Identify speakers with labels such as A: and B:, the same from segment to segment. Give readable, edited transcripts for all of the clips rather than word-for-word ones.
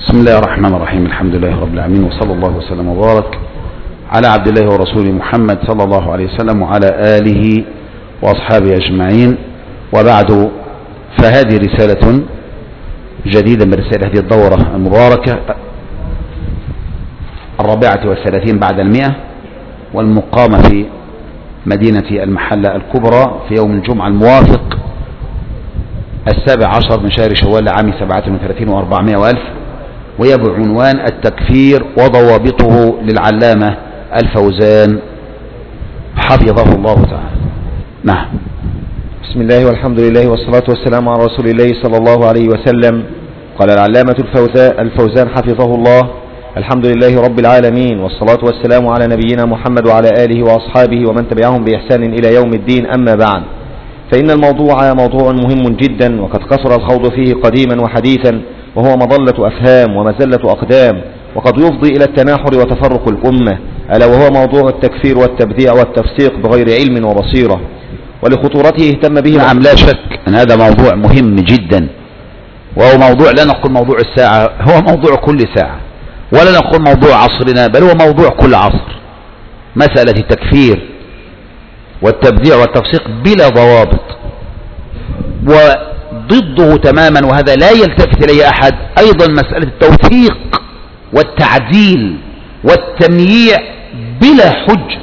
A: بسم الله الرحمن الرحيم. الحمد لله رب العالمين، وصلى الله وسلم وبارك على عبد الله ورسوله محمد صلى الله عليه وسلم وعلى آله وأصحابه أجمعين، وبعد، فهذه رسالة جديدة من رسائل هذه الدورة المباركة 34 بعد 100، والمقامة في مدينة المحلة الكبرى في يوم الجمعة الموافق 17 من شهر شوال لعام 37 و400 وألف، وهي بعنوان التكفير وضوابطه للعلامة الفوزان حفظه الله تعالى. نعم.
B: بسم الله والحمد لله والصلاة والسلام على رسول الله صلى الله عليه وسلم. قال العلامة الفوزان حفظه الله: الحمد لله رب العالمين، والصلاة والسلام على نبينا محمد وعلى آله وأصحابه ومن تبعهم بإحسان إلى يوم الدين. أما بعد، فإن الموضوع موضوع مهم جدا، وقد كثر الخوض فيه قديما وحديثا، وهو مضلة أفهام ومزلة أقدام، وقد يفضي إلى التناحر وتفرق الأمة، ألا وهو موضوع التكفير والتبديع والتفسيق بغير علم وبصيرة، ولخطورته اهتم به.
A: نعم، لا شك أن هذا موضوع مهم جدا، وهو موضوع لا نقول موضوع الساعة، هو موضوع كل ساعة، ولا نقول موضوع عصرنا، بل هو موضوع كل عصر. مسألة التكفير والتبديع والتفسيق بلا ضوابط، وضده تماما، وهذا لا يلتفت إليه أحد، أيضا مسألة التوثيق والتعديل والتمييع بلا حجة.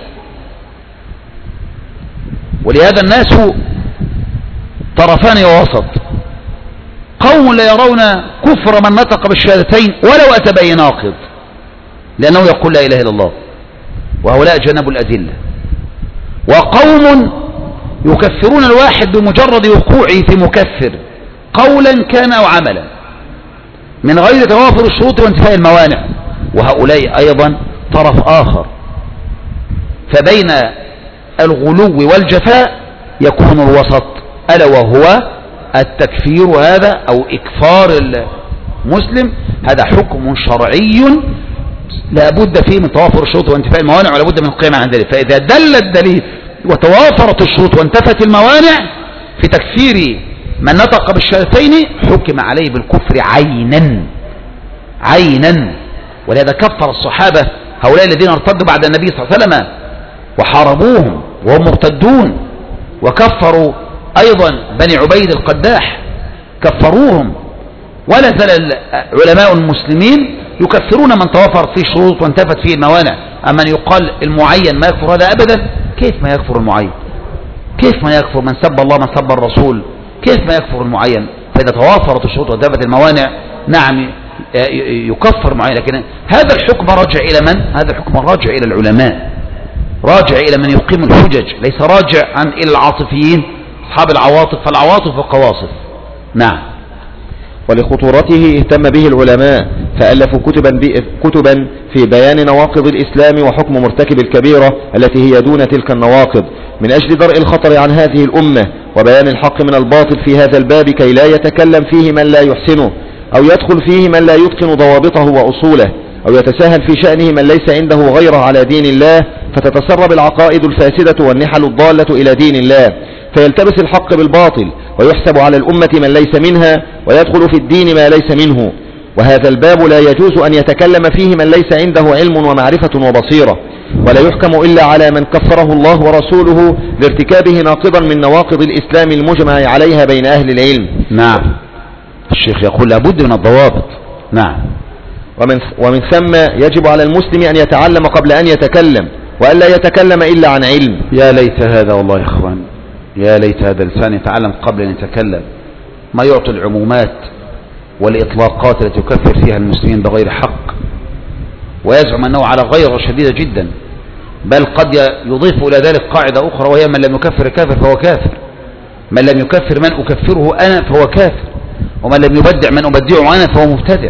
A: ولهذا الناس طرفان ووسط، قوم لا يرون كفر من نطق بالشهادتين ولو أتى بأي ناقض، لأنه يقول لا إله إلا الله، وهؤلاء جنبوا الأدلة. وقوم يكفرون الواحد بمجرد وقوعه في مكفر قولا كان أو عملا من غير توافر الشروط وانتفاء الموانع، وهؤلاء أيضا طرف آخر. فبين الغلو والجفاء يكون الوسط، ألا وهو التكفير، هذا أو إكفار المسلم، هذا حكم شرعي لا بد فيه من توافر الشروط وانتفاء الموانع، ولا بد من القيام عن ذلك. فإذا دل الدليل وتوافرت الشروط وانتفت الموانع في تكفير من نطق بالشهادتين، حكم عليه بالكفر عينا. ولهذا كفر الصحابة هؤلاء الذين ارتدوا بعد النبي صلى الله عليه وسلم وحاربوهم وهم مرتدون، وكفروا أيضا بني عبيد القداح، كفروهم. ولا زال علماء المسلمين يكفرون من توافرت فيه شروط وانتفت فيه الموانع. أما أن يقال المعين ما يكفر، هذا أبدا. كيف ما يكفر المعين؟ كيف ما يكفر من سب الله من سب الرسول؟ كيف ما يكفر المعين؟ فإذا توافرت الشروط وانتفت الموانع، نعم يكفر معين. لكن هذا الحكم راجع إلى من؟ هذا الحكم راجع إلى العلماء، راجع إلى من يقيم الحجج، ليس راجع إلى العاطفيين أصحاب العواطف، فالعواطف وقواصف. نعم.
B: ولخطورته اهتم به العلماء، فألفوا كتبا في بيان نواقض الإسلام وحكم مرتكب الكبيرة التي هي دون تلك النواقض، من أجل درء الخطر عن هذه الأمة وبيان الحق من الباطل في هذا الباب، كي لا يتكلم فيه من لا يحسنه، أو يدخل فيه من لا يتقن ضوابطه وأصوله، أو يتساهل في شأنه من ليس عنده غيره على دين الله، فتتسرب العقائد الفاسدة والنحل الضالة إلى دين الله، فيلتبس الحق بالباطل، ويحسب على الأمة من ليس منها، ويدخل في الدين ما ليس منه. وهذا الباب لا يجوز أن يتكلم فيه من ليس عنده علم ومعرفة وبصيرة، ولا يحكم إلا على من كفره الله ورسوله لارتكابه ناقضا من نواقض الإسلام المجمع عليها بين أهل العلم.
A: نعم. الشيخ يقول لابد من الضوابط. نعم.
B: ومن ثم يجب على المسلم أن يتعلم قبل أن يتكلم، وألا يتكلم إلا عن علم.
A: يا ليت هذا، والله يا إخوان، يا ليت هذا الإنسان يتعلم قبل أن يتكلم، ما يعطي العمومات والإطلاقات التي يكفر فيها المسلمين بغير حق، ويزعم أنه على غير شديدة جدا، بل قد يضيف إلى ذلك قاعدة أخرى، وهي من لم يكفر كافر فهو كافر، من لم يكفر من أكفره أنا فهو كافر، ومن لم يبدع من أبدعه أنا فهو مبتدع،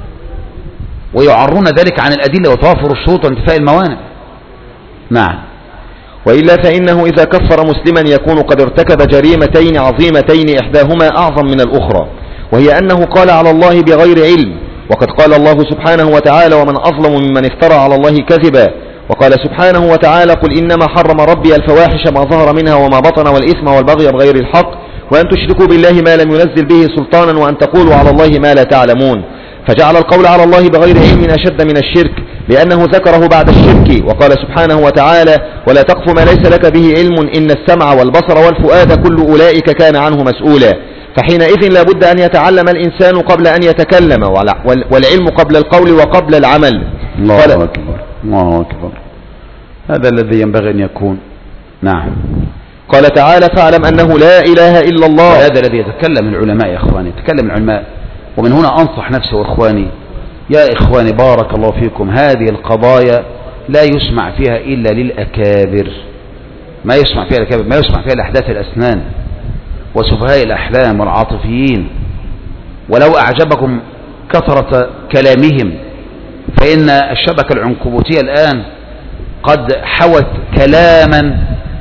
A: ويعرون ذلك عن الأدلة وتوافر الشروط وانتفاء الموانع. نعم.
B: وإلا فإنه إذا كفر مسلما يكون قد ارتكب جريمتين عظيمتين، إحداهما أعظم من الأخرى، وهي أنه قال على الله بغير علم، وقد قال الله سبحانه وتعالى: ومن أظلم ممن افترى على الله كذبا. وقال سبحانه وتعالى: قل إنما حرم ربي الفواحش ما ظهر منها وما بطن والإثم والبغي بغير الحق وأن تشركوا بالله ما لم ينزل به سلطانا وأن تقولوا على الله ما لا تعلمون. فجعل القول على الله بغير علم أشد من الشرك، لأنه ذكره بعد الشرك، وقال سبحانه وتعالى: ولا تقف ما ليس لك به علم إن السمع والبصر والفؤاد كل أولئك كان عنه مسؤولا. فحينئذ لا بد أن يتعلم الإنسان قبل أن يتكلم، والعلم قبل القول وقبل العمل.
A: الله أكبر، الله أكبر، هذا الذي ينبغي أن يكون. نعم.
B: قال تعالى: فاعلم أنه لا إله إلا الله.
A: هذا الذي يتكلم العلماء يا إخواني، يتكلم العلماء. ومن هنا أنصح نفسي وإخواني، يا إخواني بارك الله فيكم، هذه القضايا لا يسمع فيها إلا للأكابر، ما يسمع فيها الأكابر، ما يسمع فيها لأحداث الأسنان وسفهاء الأحلام والعاطفيين. ولو أعجبكم كثرة كلامهم، فإن الشبكة العنكبوتية الآن قد حوت كلاما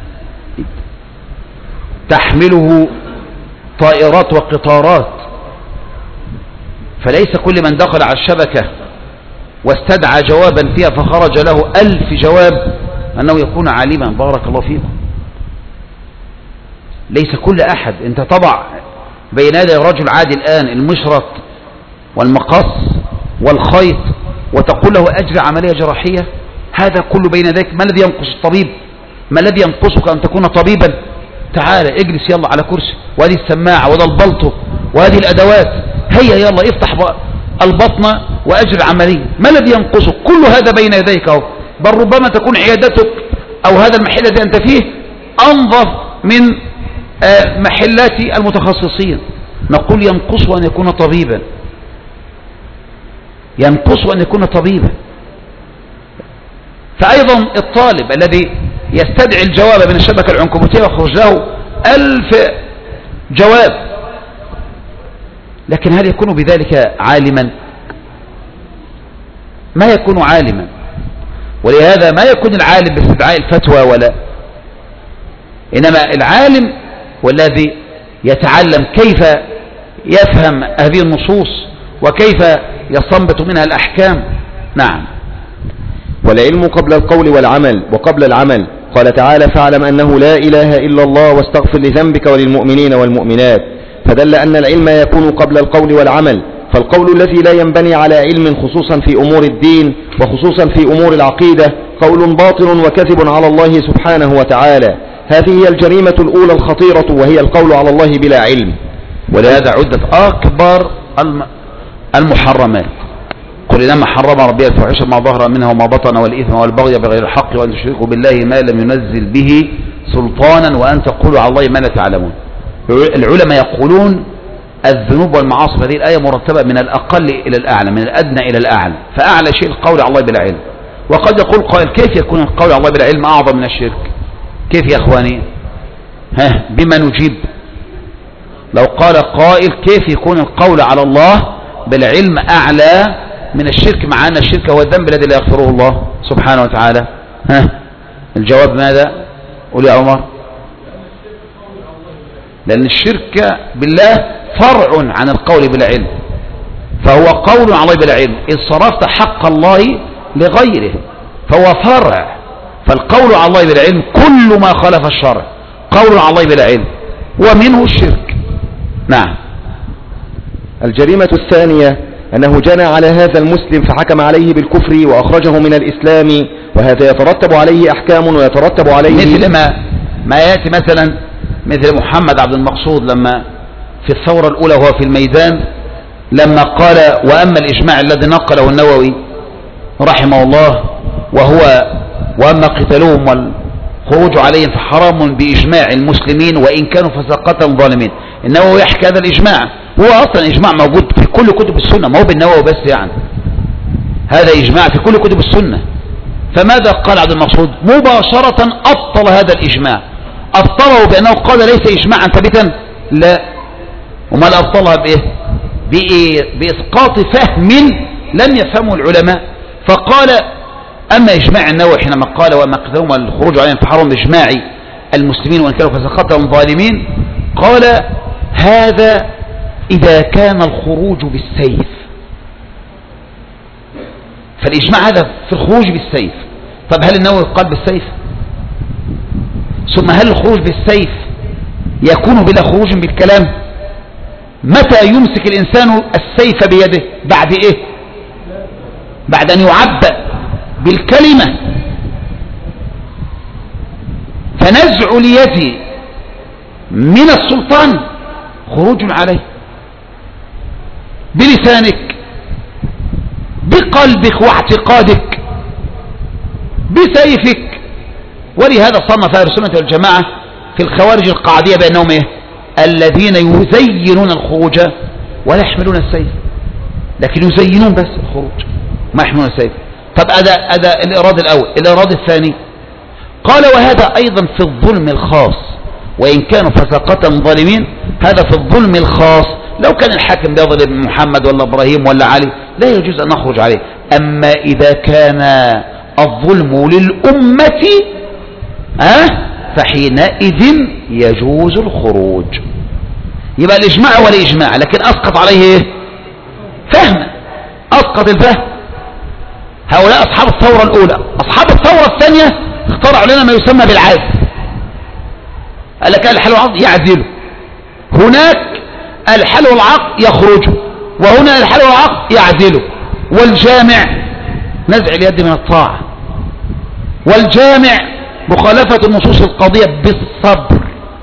A: تحمله طائرات وقطارات، فليس كل من دخل على الشبكة واستدعى جوابا فيها فخرج له 1000 جواب أنه يكون عالما. بارك الله فيكم، ليس كل أحد. أنت تضع بين يدي رجل عادي الآن المشرط والمقص والخيط وتقول له أجري عملية جراحية، هذا كله بين يديك. ما الذي ينقص الطبيب؟ ما الذي ينقصك أن تكون طبيبا؟ تعال اجلس يلا على كرسي، وهذه السماعة وهذا البلطو وهذه الأدوات، هيا يلا افتح البطن وأجري عملية. ما الذي ينقصك؟ كل هذا بين يديك أهو. بل ربما تكون عيادتك أو هذا المحل الذي أنت فيه أنظف من محلات المتخصصين. نقول ينقص أن يكون طبيبا، ينقص أن يكون طبيبا. فأيضا الطالب الذي يستدعي الجواب من الشبكة العنكبوتية ويخرج له 1000 جواب، لكن هل يكون بذلك عالما؟ ما يكون عالما. ولهذا ما يكون العالم باستدعاء الفتوى ولا، إنما العالم والذي يتعلم كيف يفهم هذه النصوص وكيف يستنبط منها الأحكام. نعم.
B: والعلم قبل القول والعمل وقبل العمل. قال تعالى: فاعلم أنه لا إله إلا الله واستغفر لذنبك وللمؤمنين والمؤمنات. فدل أن العلم يكون قبل القول والعمل، فالقول الذي لا ينبني على علم خصوصا في أمور الدين وخصوصا في أمور العقيدة قول باطل وكذب على الله سبحانه وتعالى. هذه هي الجريمة الأولى الخطيرة، وهي القول على الله بلا علم.
A: ولهذا عدت أكبر المحرمات. قل إنما حرم ربي الفواحش ما ظهر منها وما بطن والإثم والبغي بغير الحق وأن تشركوا بالله ما لم ينزل به سلطانا وأن تقولوا على الله ما لا تعلمون. العلماء يقولون الذنوب والمعاصي في هذه الآية مرتبة من الأقل إلى الأعلى، من الأدنى إلى الأعلى، فأعلى شيء القول على الله بلا علم. وقد يقول قائل: كيف يكون القول على الله بلا علم أعظم من الشرك؟ كيف يا أخواني؟ بما نجيب؟ لو قال قائل: كيف يكون القول على الله بلا علم أعلى من الشرك، مع أن الشرك هو الذنب الذي لا يغفره الله سبحانه وتعالى؟ الجواب ماذا؟ قول يا عمر. لأن الشرك بالله فرع عن القول بلا علم، فهو قول على الله بلا علم. إذ صرفت حق الله لغيره فهو فرع. فالقول على الله بلا علم كل ما خالف الشرع قول على الله بلا علم، ومنه الشرك. نعم.
B: الجريمة الثانية أنه جنى على هذا المسلم فحكم عليه بالكفر وأخرجه من الإسلام، وهذا يترتب عليه أحكام ويترتب عليه
A: مثل ما يأتي مثلا مثل محمد عبد المقصود لما في الثورة الأولى وهو في الميدان لما قال: وأما الإجماع الذي نقله النووي رحمه الله وأما قتالهم والخروج عليهم فحرام بإجماع المسلمين وإن كانوا فسقة ظالمين. النووي يحكي هذا الإجماع، هو أصلا إجماع موجود في كل كتب السنة، ما هو بالنووي بس يعني، هذا إجماع في كل كتب السنة. فماذا قال عبد المقصود؟ مباشرة أبطل هذا الإجماع، أبطله بأنه قال ليس إجماعا ثابتا، لا. وما أبطلها بإسقاط فهم لم يفهمه العلماء. فقال: أما إجماع النووي حينما قال: وأما قتالهم والخروج عليهم فحرم بإجماع المسلمين وإن كانوا فسقة ظالمين، قال: هذا إذا كان الخروج بالسيف. فالإجماع هذا في الخروج بالسيف. طب هل النووي قال بالسيف؟ ثم هل الخروج بالسيف يكون بلا خروج بالكلام؟ متى يمسك الإنسان السيف بيده؟ بعد إيه؟ بعد أن يعبأ بالكلمة. فنزع اليد من السلطان خروج عليه بلسانك، بقلبك واعتقادك، بسيفك. ولهذا صنف أهل السنة والجماعة في الخوارج القاعدية بأنهم إيه؟ الذين يزينون الخروج ولا يحملون السيف، لكن يزينون بس الخروج ما يحملون السيف. طب هذا الإرادة الأول. الإرادة الثاني قال وهذا أيضا في الظلم الخاص، وإن كانوا فسقة ظالمين هذا في الظلم الخاص. لو كان الحاكم بيظلم محمد ولا إبراهيم ولا علي لا يجوز أن نخرج عليه. أما إذا كان الظلم للأمة فحينئذ يجوز الخروج. يبقى الإجماع ولا إجماع، لكن أسقط عليه إيه؟ فهم، أسقط الفهم. هؤلاء أصحاب الثورة الأولى. أصحاب الثورة الثانية اخترعوا لنا ما يسمى بالعزل. قال لك الحل والعقد يعزلوا، هناك الحل والعقد يخرجوا، وهنا الحل والعقد يعزلوا. والجامع نزع اليد من الطاعة، والجامع مخالفة النصوص القاضية بالصبر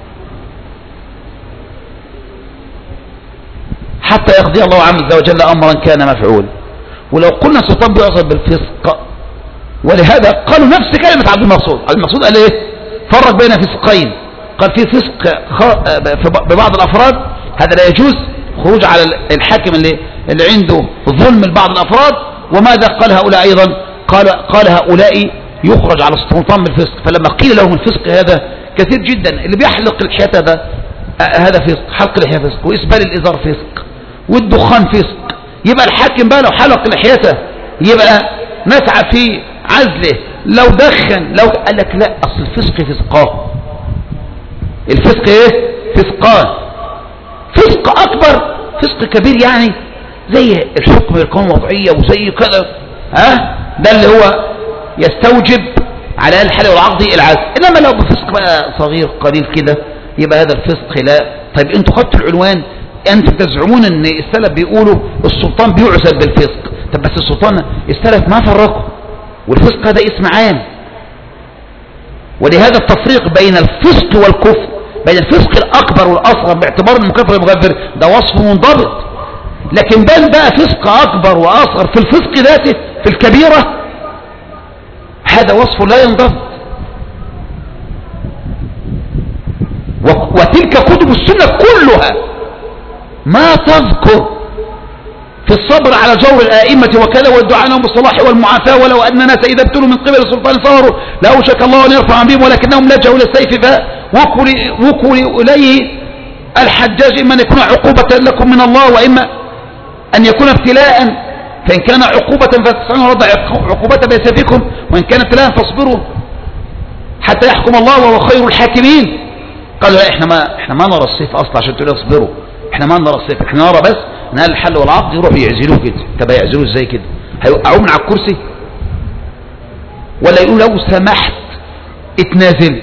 A: حتى يقضي الله عز وجل أمرا كان مفعول. ولو قلنا السلطان بيعصر بالفسق، ولهذا قالوا نفس كلمة عبد المقصود. عبد المقصود قال ايه؟ فرق بين فسقين، قال في فسق ببعض الأفراد هذا لا يجوز خروج على الحاكم اللي عنده ظلم لبعض الأفراد. وماذا قال هؤلاء أيضا؟ قال هؤلاء يخرج على السلطان بالفسق. فلما قيل لهم الفسق هذا كثير جدا، اللي بيحلق الحياة هذا فسق، حلق الحياة فسق، وإسبال الإزار فسق، والدخان فسق. يبقى الحاكم بقى لو حلق لحيته يبقى نسعى في عزله. لو دخن، لو قال لك لا، أصل الفسق فسقان. الفسق ايه؟ فسقان. فسق أكبر، فسق كبير، يعني زي الحكم بالقانون الوضعية وزي كذا، ده اللي هو يستوجب على الحل والعقد العزل. إنما لو بفسق بقى صغير قليل كده يبقى هذا الفسق لا. طيب انتوا خدتوا العنوان، انتوا تزعمون ان السلف بيقولوا السلطان بيعزل بالفسق. طب بس السلطان السلف ما فرقوا، والفسق هذا اسم عام. ولهذا التفريق بين الفسق والكفر، بين الفسق الأكبر والأصغر باعتبار المكفر والمغفر ده وصف منضبط. لكن بقى فسق أكبر وأصغر في الفسق ذاته في الكبيرة هذا وصف لا ينضبط. وتلك كتب السنة كلها ما تذكر في الصبر على جور الآئمة وكذا والدعاء لهم بالصلاح والمعافاة، ولو أن الناس إذا ابتلوا من قبل السلطان صاروا لأوشك الله أن يرفع عن بهم ولكنهم لجأوا للسيف فوكلوا إليه الحجاج، إما أن يكون عقوبة لكم من الله وإما أن يكون ابتلاء. فإن كان عقوبة فاستطيعون رد عقوبة بسيفكم، وإن كان ابتلاء فاصبروا حتى يحكم الله وهو خير الحاكمين. قالوا لا، احنا ما نرى السيف أصلا عشان تقولوا اصبروا، احنا ما نرى السيف، احنا نرى بس ان الحل والعقد يروحوا يعزلوه كده. طب يعزلوه ازاي كده؟ هيوقعوه من على الكرسي ولا يقولوا لو سمحت اتنازل؟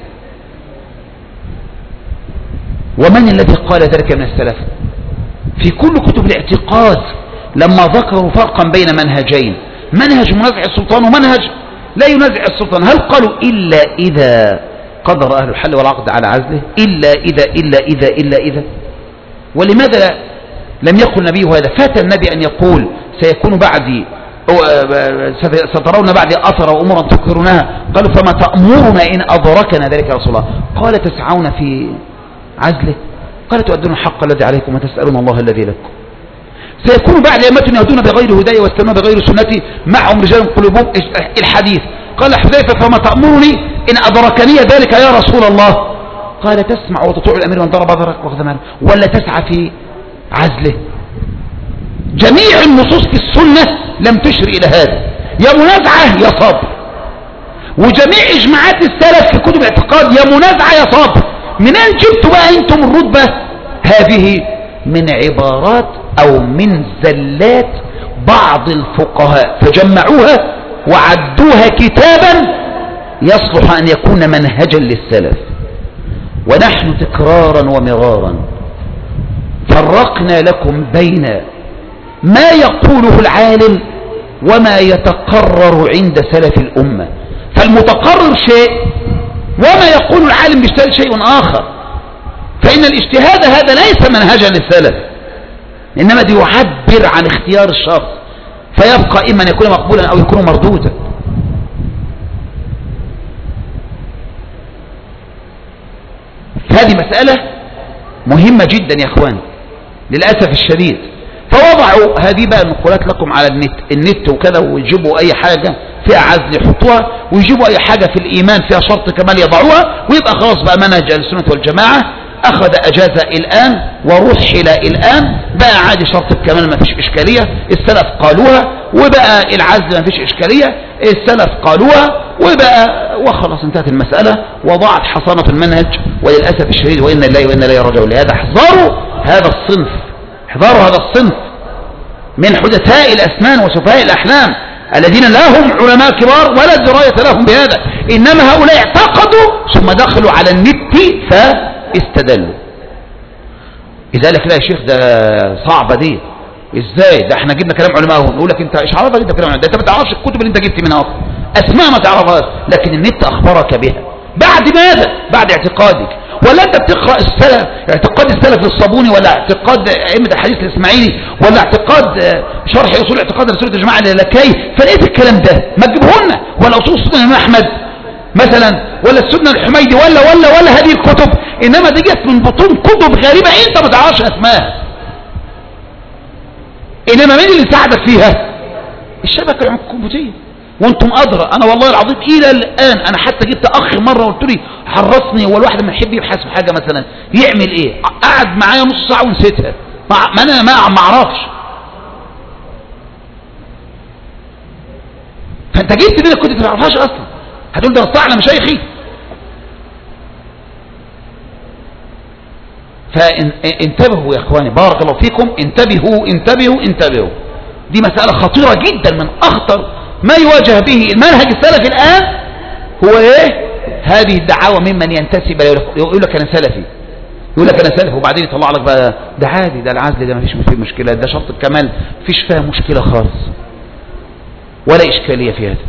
A: ومن الذي قال ذلك من السلف؟ في كل كتب الاعتقاد لما ذكروا فرقا بين منهجين، منهج منازع السلطان ومنهج لا ينازع السلطان، هل قالوا إلا إذا قدر أهل الحل والعقد على عزله؟ إلا إذا. ولماذا لم يقل النبي هذا؟ فات النبي أن يقول سيكون بعدي سترون بعدي أثر وأمورا تكرونها. قالوا فما تأمرنا إن أدركنا ذلك يا رسول الله؟ قال تسعون في عزله؟ قال تؤدون الحق الذي عليكم وتسألون الله الذي لكم. سيكون بعد أئمة يهدون بغير هداي واستنون بغير سنتي معهم رجال قلوبهم الحديث. قال حذيفة فما تأمرني إن أدركني ذلك يا رسول الله؟ قال تسمع وتطيع الأمير من ضرب ظهرك واخذ ماله، ولا تسعى في عزله. جميع النصوص في السنة لم تشر إلى هذا، يا منازعة يا صبر. وجميع إجماعات السلف في كتب الاعتقاد يا منازعة يا صبر. منين جبتوا بقى أنتم الرتبة هذه؟ من عبارات أو من زلات بعض الفقهاء فجمعوها وعدوها كتابا يصلح أن يكون منهجا للسلف. ونحن تكرارا ومرارا فرقنا لكم بين ما يقوله العالم وما يتقرر عند سلف الأمة. فالمتقرر شيء وما يقول العالم بيشتغل شيء آخر. فإن الاجتهاد هذا ليس منهجا للسلف، إنما دي يعبر عن اختيار الشخص، فيبقى إما أن يكون مقبولا أو يكون مردودا. هذه مسألة مهمة جدا يا أخوان للأسف الشديد. فوضعوا هذه بقى النقولات لكم على النت وكذا، ويجيبوا أي حاجة فيها عزل يحطوها، ويجيبوا أي حاجة في الإيمان فيها شرط كمال يضعوها، ويبقى خلاص بقى منهج السنة والجماعة أخذ أجازة الآن ورحل الآن، بقى عادي شرط الكمال ما فيش إشكالية، السلف قالوها، وبقى العزل ما فيش إشكالية، السلف قالوها، وبقى وخلاص انتهت المسألة وضاعت حصانة المنهج. وللأسف الشديد وإن الله وإن إليه راجعون. لهذا احذروا هذا الصنف، احذروا هذا الصنف من حدثاء الأسنان وسفهاء الأحلام الذين لا هم علماء كبار ولا دراية لهم بهذا، إنما هؤلاء اعتقدوا ثم دخلوا على النت فاستدلوا. لذلك لا يا شيخ ده صعبة دي، ازاي ده احنا جبنا كلام علماء هون، يقول لك انت ايش عرفك انت كلام علماء، ده انت ما تعرفش الكتب اللي انت جبت منها اصلا، اسماء ما تعرفهاش، لكن النت اخبرك بها. بعد ماذا؟ بعد اعتقادك. ولا انت بتقرأ السلف، اعتقاد السلف للصابوني، ولا اعتقاد ائمة الحديث الاسماعيلي، ولا اعتقاد شرح اصول اعتقاد رسول الجماعة اللالكائي، فلقيت الكلام ده ما تجيبه لنا، ولا اصول السنة الامام احمد مثلا، ولا السنة الحميدي، ولا هذه الكتب، انما دي جت من بطون كتب غريبة انت ما تعرفش اسماءها. انما مين اللي ساعدك فيها؟ الشبكة الكمبيوترية، وانتم ادرى. انا والله العظيم الى الان انا حتى جبت اخ مره قلت لي حرصني، والواحد لما يحب يبحث في حاجه مثلا يعمل ايه، قعد معايا نص ساعه ونسيتها، ما انا ما اعرفش. فانت جبت دي كنت ما تعرفهاش اصلا، هتقول ده نص على مشايخي. فانتبهوا يا اخواني بارك الله فيكم، انتبهوا انتبهوا انتبهوا. دي مساله خطيره جدا، من اخطر ما يواجه به المنهج السلفي الآن. هو ايه؟ هذه الدعاوى ممن ينتسب، يقول لك انا سلفي، يقول لك انا سلفي، وبعدين يطلع لك بقى ده عادي، ده العزل ده ما فيش فيه مشكلة، ده شرط الكمال فيش فيها مشكلة خالص ولا إشكالية في هذا.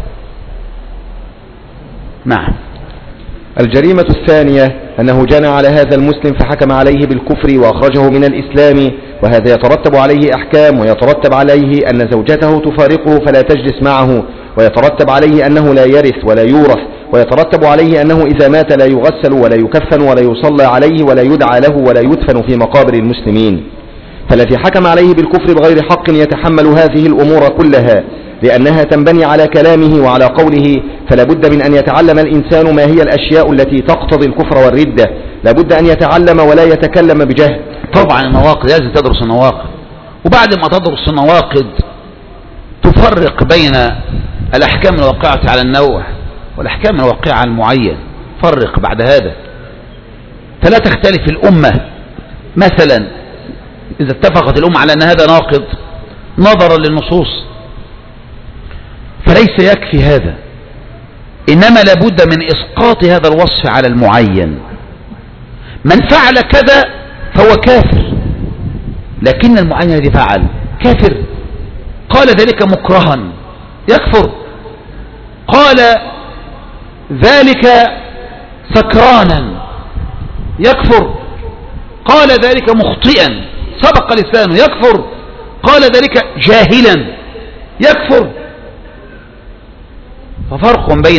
A: نعم.
B: الجريمة الثانية أنه جنى على هذا المسلم فحكم عليه بالكفر وأخرجه من الإسلام، وهذا يترتب عليه أحكام، ويترتب عليه أن زوجته تفارقه فلا تجلس معه، ويترتب عليه أنه لا يرث ولا يورث، ويترتب عليه أنه إذا مات لا يغسل ولا يكفن ولا يصلى عليه ولا يدعى له ولا يدفن في مقابر المسلمين. فالذي حكم عليه بالكفر بغير حق يتحمل هذه الأمور كلها، لأنها تنبني على كلامه وعلى قوله، فلا بد من أن يتعلم الإنسان ما هي الأشياء التي تقتضي الكفر والردة، لا بد أن يتعلم ولا يتكلم بجهل.
A: طبعا النواقض لازم تدرس النواقض، وبعد ما تدرس النواقض تفرق بين الأحكام الواقعة على النوع والأحكام الواقعة على المعين. فرق بعد هذا، فلا تختلف الأمة. مثلا إذا اتفقت الأمة على أن هذا ناقض نظرا للنصوص فليس يكفي هذا، إنما لابد من إسقاط هذا الوصف على المعين. من فعل كذا فهو كافر، لكن المعين الذي فعل كافر. قال ذلك مكرها يكفر، قال ذلك سكرانا يكفر، قال ذلك مخطئا سبق لسانه يكفر، قال ذلك جاهلا يكفر. ففرق بين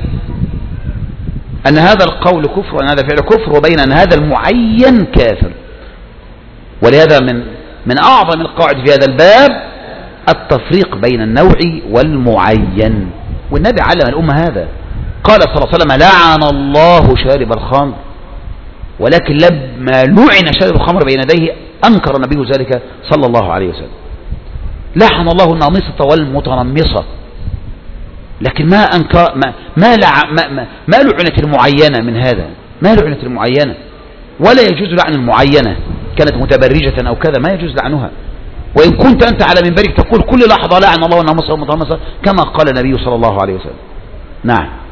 A: أن هذا القول كفر وأن هذا فعل كفر، وبين أن هذا المعين كافر. ولهذا من أعظم القواعد في هذا الباب التفريق بين النوع والمعين، والنبي علم الأمة هذا. قال صلى الله عليه وسلم لعن الله شارب الخمر، ولكن لما لعن شارب الخمر بين يديه أنكر النبي ذلك صلى الله عليه وسلم. لعن الله النامصة والمتنمصة، لكن ما أنكر ما لعنت المعينة من هذا، ما لعنت المعينة، ولا يجوز لعن المعينة كانت متبرجة أو كذا، ما يجوز لعنها. وإن كنت أنت على منبرك تقول كل لحظة لعن الله النامصة والمتنمصة كما قال النبي صلى الله عليه وسلم. نعم.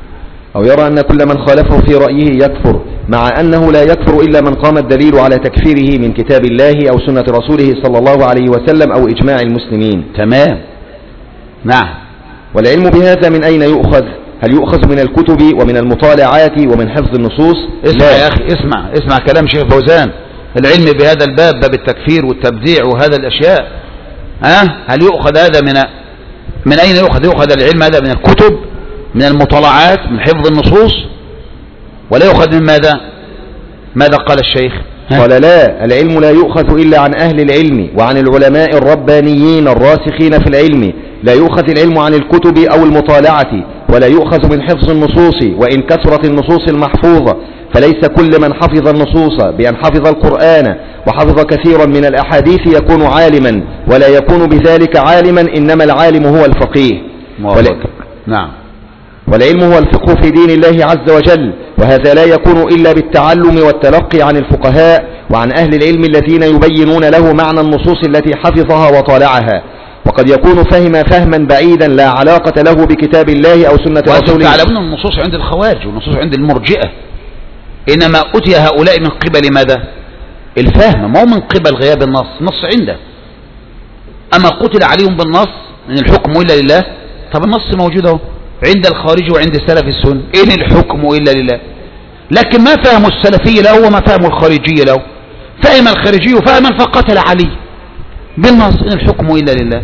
B: أو يرى أن كل من خالفه في رأيه يكفر، مع أنه لا يكفر إلا من قام الدليل على تكفيره من كتاب الله أو سنة رسوله صلى الله عليه وسلم أو إجماع المسلمين.
A: تمام. نعم.
B: والعلم بهذا من أين يؤخذ؟ هل يؤخذ من الكتب ومن المطالعات ومن حفظ النصوص؟
A: اسمع يا أخي، اسمع كلام شيخ فوزان. العلم بهذا الباب، باب التكفير والتبديع وهذا الأشياء، هل يؤخذ هذا من أين يؤخذ؟ يؤخذ العلم هذا من الكتب، من المطالعات، من حفظ النصوص، ولا يؤخذ من ماذا قال الشيخ؟
B: قال لا، العلم لا يؤخذ إلا عن أهل العلم وعن العلماء الربانيين الراسخين في العلم، لا يؤخذ العلم عن الكتب أو المطالعة، ولا يؤخذ من حفظ النصوص وإن كثرت النصوص المحفوظة، فليس كل من حفظ النصوص بأن حفظ القرآن وحفظ كثيرا من الأحاديث يكون عالما، ولا يكون بذلك عالما، إنما العالم هو الفقيه.
A: نعم.
B: والعلم هو الفقه في دين الله عز وجل، وهذا لا يكون إلا بالتعلم والتلقي عن الفقهاء وعن أهل العلم الذين يبينون له معنى النصوص التي حفظها وطالعها، وقد يكون فهم فهما بعيدا لا علاقة له بكتاب الله أو سنة رسوله.
A: تعلمون النصوص عند الخوارج والنصوص عند المرجئة، إنما أتي هؤلاء من قبل ماذا؟ الفهم، ما هو من قبل غياب النص. نص عنده، أما قتل عليهم بالنص إن الحكم إلا لله. طب النص موجود اهو عند الخارج وعند السلف السنة، إن الحكم إلا لله. لكن ما فهم السلفي له وما فهم الخارجي له. فهم الخارجي فهما فقتل علي بالنص، إن الحكم إلا لله.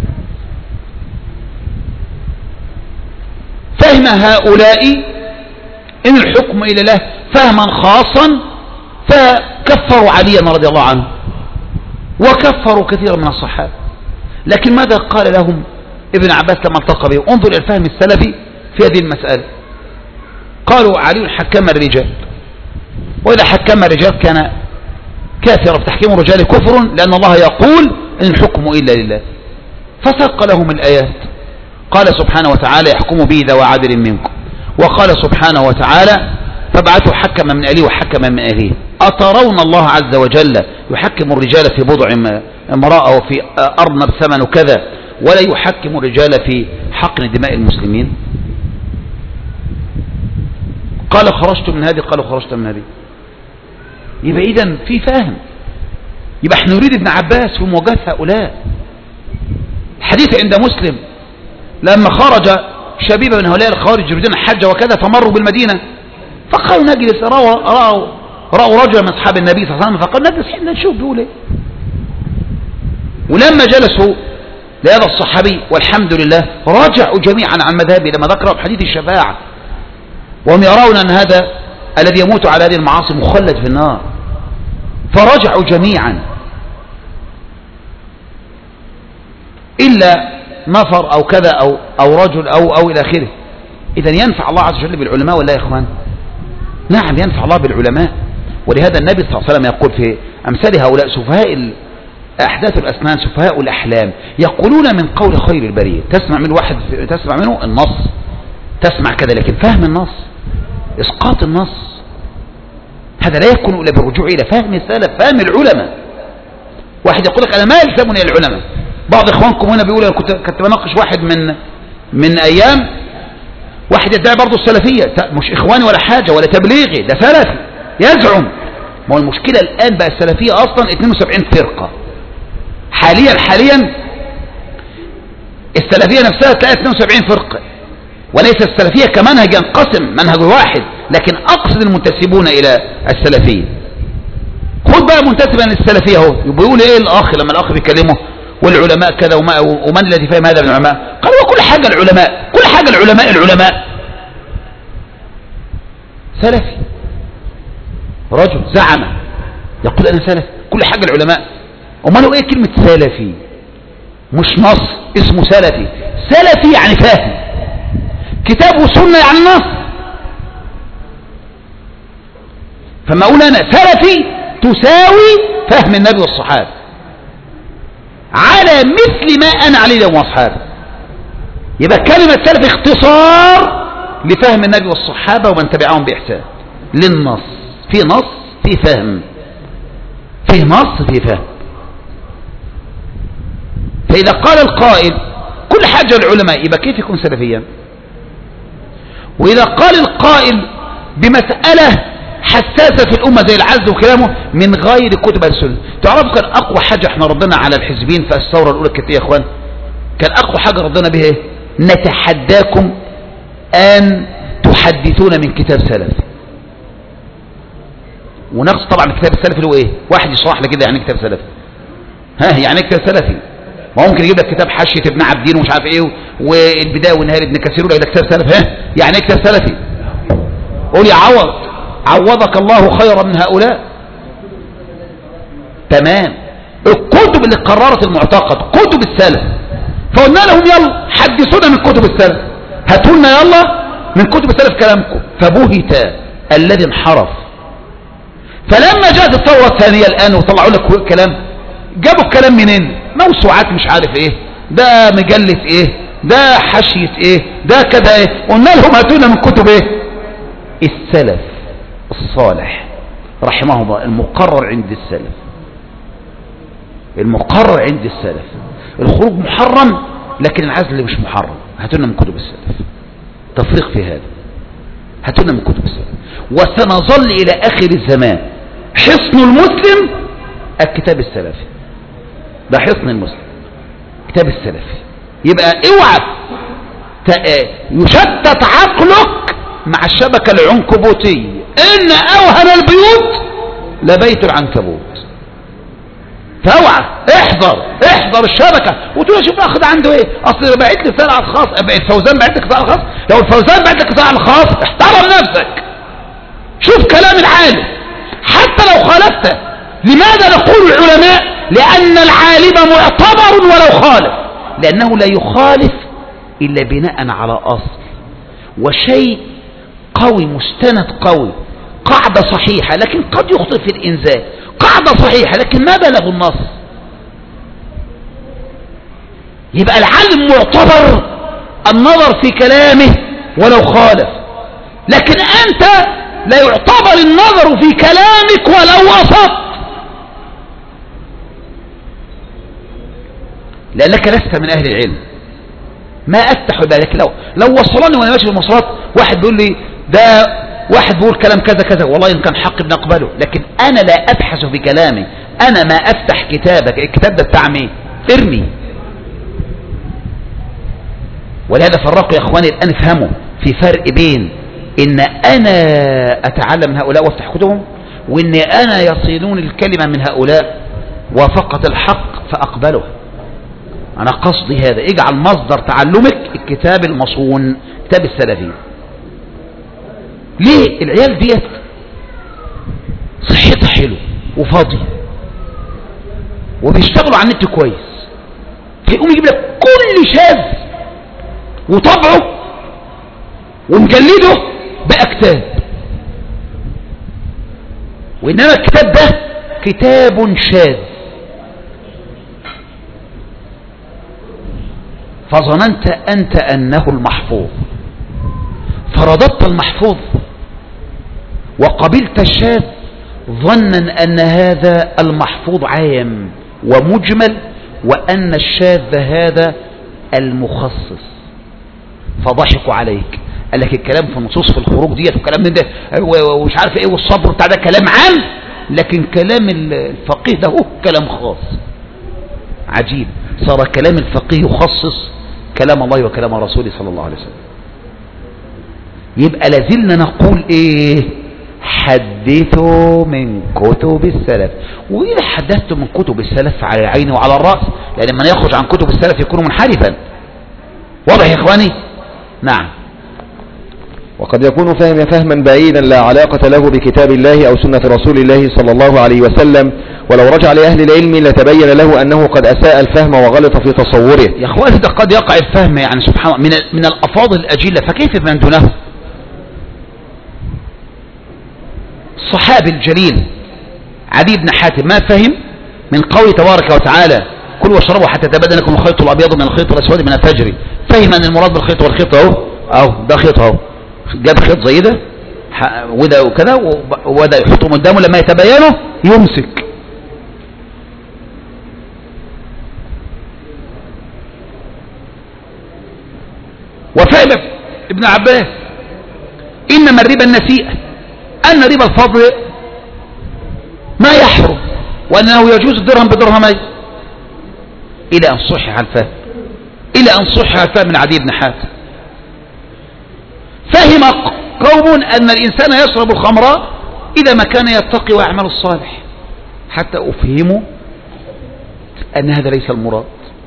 A: فهم هؤلاء إن الحكم إلا له فهما خاصا، فكفروا عليا رضي الله عنه وكفروا كثيرا من الصحابة. لكن ماذا قال لهم ابن عباس لما التقى به؟ انظر إلى الفهم السلفي في هذه المسألة. قالوا علي حكم الرجال، وإذا حكم الرجال كان كافرا، في تحكيم الرجال كفر، لأن الله يقول إن الحكم إلا لله. فسق لهم الآيات. قال سبحانه وتعالى يحكم به ذوى عدل منكم، وقال سبحانه وتعالى فابعثوا حكما من أهله وحكما من أهله. أترون الله عز وجل يحكم الرجال في بضع امرأة وفي أرنب ثمن كذا، ولا يحكم الرجال في حقن دماء المسلمين؟ قال خرجت من هذه، قالوا خرجت من هذه. يبقى إذن في فهم. يبقى احنا نريد ابن عباس في مواجهة هؤلاء. الحديث عند مسلم لما خرج شبيبة من هؤلاء الخوارج يريدون الحج وكذا، فمروا بالمدينة فقالوا نجلس. رأوا رجلا من أصحاب النبي صلى الله عليه وسلم فقال نجلس حين نشوف بيقول ايه. ولما جلسوا لهذا الصحابي والحمد لله رجعوا جميعا عن مذهبه لما ذكروا حديث الشفاعة، وهم يرون أن هذا الذي يموت على هذه المعاصي مخلد في النار، فرجعوا جميعا إلا نفر أو كذا أو رجل أو إلى آخره. إذن ينفع الله عز وجل بالعلماء ولا يا إخوان؟ نعم ينفع الله بالعلماء. ولهذا النبي صلى الله عليه وسلم يقول في أمثال هؤلاء سفهاء أحداث الأسنان سفهاء الأحلام، يقولون من قول خير البرية. تسمع من واحد تسمع منه النص، تسمع كذا، لكن فهم النص، إسقاط النص، هذا لا يكون إلا بالرجوع إلى فهم السلف، فهم العلماء. واحد يقول لك أنا ما يلزمني العلماء. بعض إخوانكم هنا بيقول أنا كنت بناقش واحد من أيام، واحد يدعي برضه السلفية، مش إخواني ولا حاجة ولا تبليغي، ده سلفي يزعم. ما هو المشكلة الآن بقى السلفية أصلا 72 فرقة حاليا السلفية نفسها تلاقي 72 فرقة، وليس السلفية كمنهج ينقسم منهج واحد، لكن أقصد المنتسبون إلى السلفية. خد بقى منتسبا للسلفية اهو بيقول ايه الأخ لما الأخ بيكلمه والعلماء كذا ومن الذي فهم هذا من العلماء؟ قال وكل حاجة العلماء، كل حاجة العلماء سلفي. رجل زعم يقول أنا سلفي، كل حاجة العلماء. امال ايه كلمة سلفي؟ مش نص اسمه سلفي. سلفي يعني فاهم كتاب وسنة يعني نص. فما اقول انا سلفي تساوي فهم النبي والصحابة على مثل ما انا عليه اليوم واصحابه. يبقى كلمة سلفي اختصار لفهم النبي والصحابة ومن تبعهم بإحسان للنص. في نص في فهم، فيه نص في فهم. فإذا قال القائل كل حاجة العلماء، يبقى كيف يكون سلفيا؟ وإذا قال القائل بمسألة حساسة في الأمة زي العزل وكلامه من غير كتب السنة. تعرفوا كان أقوى حاجة احنا ردنا على الحزبين في الثورة الأولى كانت يا إخوان؟ كان أقوى حاجة ردنا بها ايه؟ نتحداكم أن تحدثون من كتاب سلف. ونقص طبعا الكتاب السلفي اللي هو ايه؟ واحد يشرح لك كده يعني كتاب سلفي. ها يعني كتاب سلفي؟ ما ممكن يجيب لك كتاب حاشية ابن عبدين ومش عارف ايه والبداية والنهاية ابن كثير ولا ده كتاب سلفي. ها يعني كتاب سلفي؟ قول يا عوضك الله خيرا من هؤلاء. تمام. الكتب اللي قررت المعتقد كتب السلف، فقلنا لهم يلا حدثونا من كتب السلف، هاتوا لنا يلا من كتب السلف كلامكم. فبهت الذي انحرف. فلما جاءت الثورة الثانية الآن وطلعوا لك كلام، جابوا الكلام منين؟ موسوعات مش عارف ايه، ده مجلة ايه، ده حاشية ايه، ده كذا ايه. قلنا لهم هاتونا من كتب ايه؟ السلف الصالح رحمه الله، المقرر عند السلف، المقرر عند السلف. الخروج محرم لكن العزل مش محرم. هاتونا من كتب السلف. تفريق في هذا. هاتونا من كتب السلف. وسنظل إلى آخر الزمان حصن المسلم الكتاب السلفي. ده حصن المسلم كتاب السلفي. يبقى اوعى يشتت عقلك مع الشبكة العنكبوتية. إن أوهن البيوت لبيت العنكبوت. فاوعى احذر الشبكة. وتقول شوف اخد عنده ايه، اصل بعت لي رسالة على الخاص، الفوزان بعت لك رسالة على الخاص. لو الفوزان بعت لك رسالة على الخاص احترم نفسك، شوف كلام العالم حتى لو خالفت. لماذا نقول العلماء؟ لأن العالم معتبر ولو خالف، لأنه لا يخالف إلا بناء على أصل وشيء قوي مستند قوي، قاعدة صحيحة لكن قد يخطئ في الإنزال، قاعدة صحيحة لكن ما بلغ النص. يبقى العالم معتبر النظر في كلامه ولو خالف، لكن أنت لا يعتبر النظر في كلامك ولو وسط، لأنك لست من أهل العلم. ما أفتح بالك لو وصلني وأنا ماشي في المواصلات واحد بيقول لي ده واحد بيقول كلام كذا كذا، والله إن كان حق بنقبله، لكن أنا لا أبحث في كلامي. أنا ما أفتح كتابك، الكتاب ده بتاع مين؟ ارمي. ولهذا فرقوا يا إخواني الآن افهموا في فرق بين إن أنا أتعلم من هؤلاء وافتح كتبهم، وإن أنا يصينون الكلمة من هؤلاء وفقط الحق فأقبله. أنا قصدي هذا. اجعل مصدر تعلمك الكتاب المصون، كتاب السلفي. ليه؟ العيال ديت صحتها حلو وفاضي وبيشتغلوا على النت كويس، فيقوم يجيب لك كل شاذ وطبعه ومجلده بقى كتاب. وإنما الكتاب ده كتاب شاذ، فظننت أنت أنه المحفوظ فرددت المحفوظ وقبلت الشاذ ظنا أن هذا المحفوظ عام ومجمل وأن الشاذ هذا المخصص، فضحكوا عليك. قال لك الكلام في النصوص في الخروج ديت وكلام من ده ومش عارف ايه والصبر بتاع ده كلام عام، لكن كلام الفقيه ده هو كلام خاص. عجيب، صار كلام الفقيه يخصص كلام الله وكلام رسوله صلى الله عليه وسلم. يبقى لازلنا نقول ايه؟ حدثوا من كتب السلف. وإذا حدثتم من كتب السلف على العين وعلى الرأس، لأن من يخرج عن كتب السلف يكون منحرفا. واضح يا إخواني؟ نعم.
B: وقد يكون فهما بعيدا لا علاقة له بكتاب الله أو سنة رسول الله صلى الله عليه وسلم، ولو رجع لأهل العلم لتبين له أنه قد أساء الفهم وغلط في تصوره.
A: يا أخواني ده قد يقع الفهم يعني سبحان الله من الأفاضل الأجلة، فكيف من دونه؟ الصحابي الجليل عدي بن حاتم ما فهم من قوله تبارك وتعالى كلوا واشربوا حتى يتبين لكم الخيط الأبيض من الخيط الأسود من الفجر، فهم أن المراد بالخيط والخيط أهو ده خيط أهو، جاب خيط زي ده وده وكذا وده يحطه قدامه لما يتبينه يمسك. وفهم ابن عباس إنما الربا النسيئة، أن ربا الفضل ما يحرم، وأنه يجوز الدرهم بدرهمين، إلى أن صحح الفهم من عدي بن حاتم. فهم قوم أن الإنسان يشرب الخمر إذا ما كان يتقي ويعمل الصالح، حتى أفهموا أن هذا ليس المراد.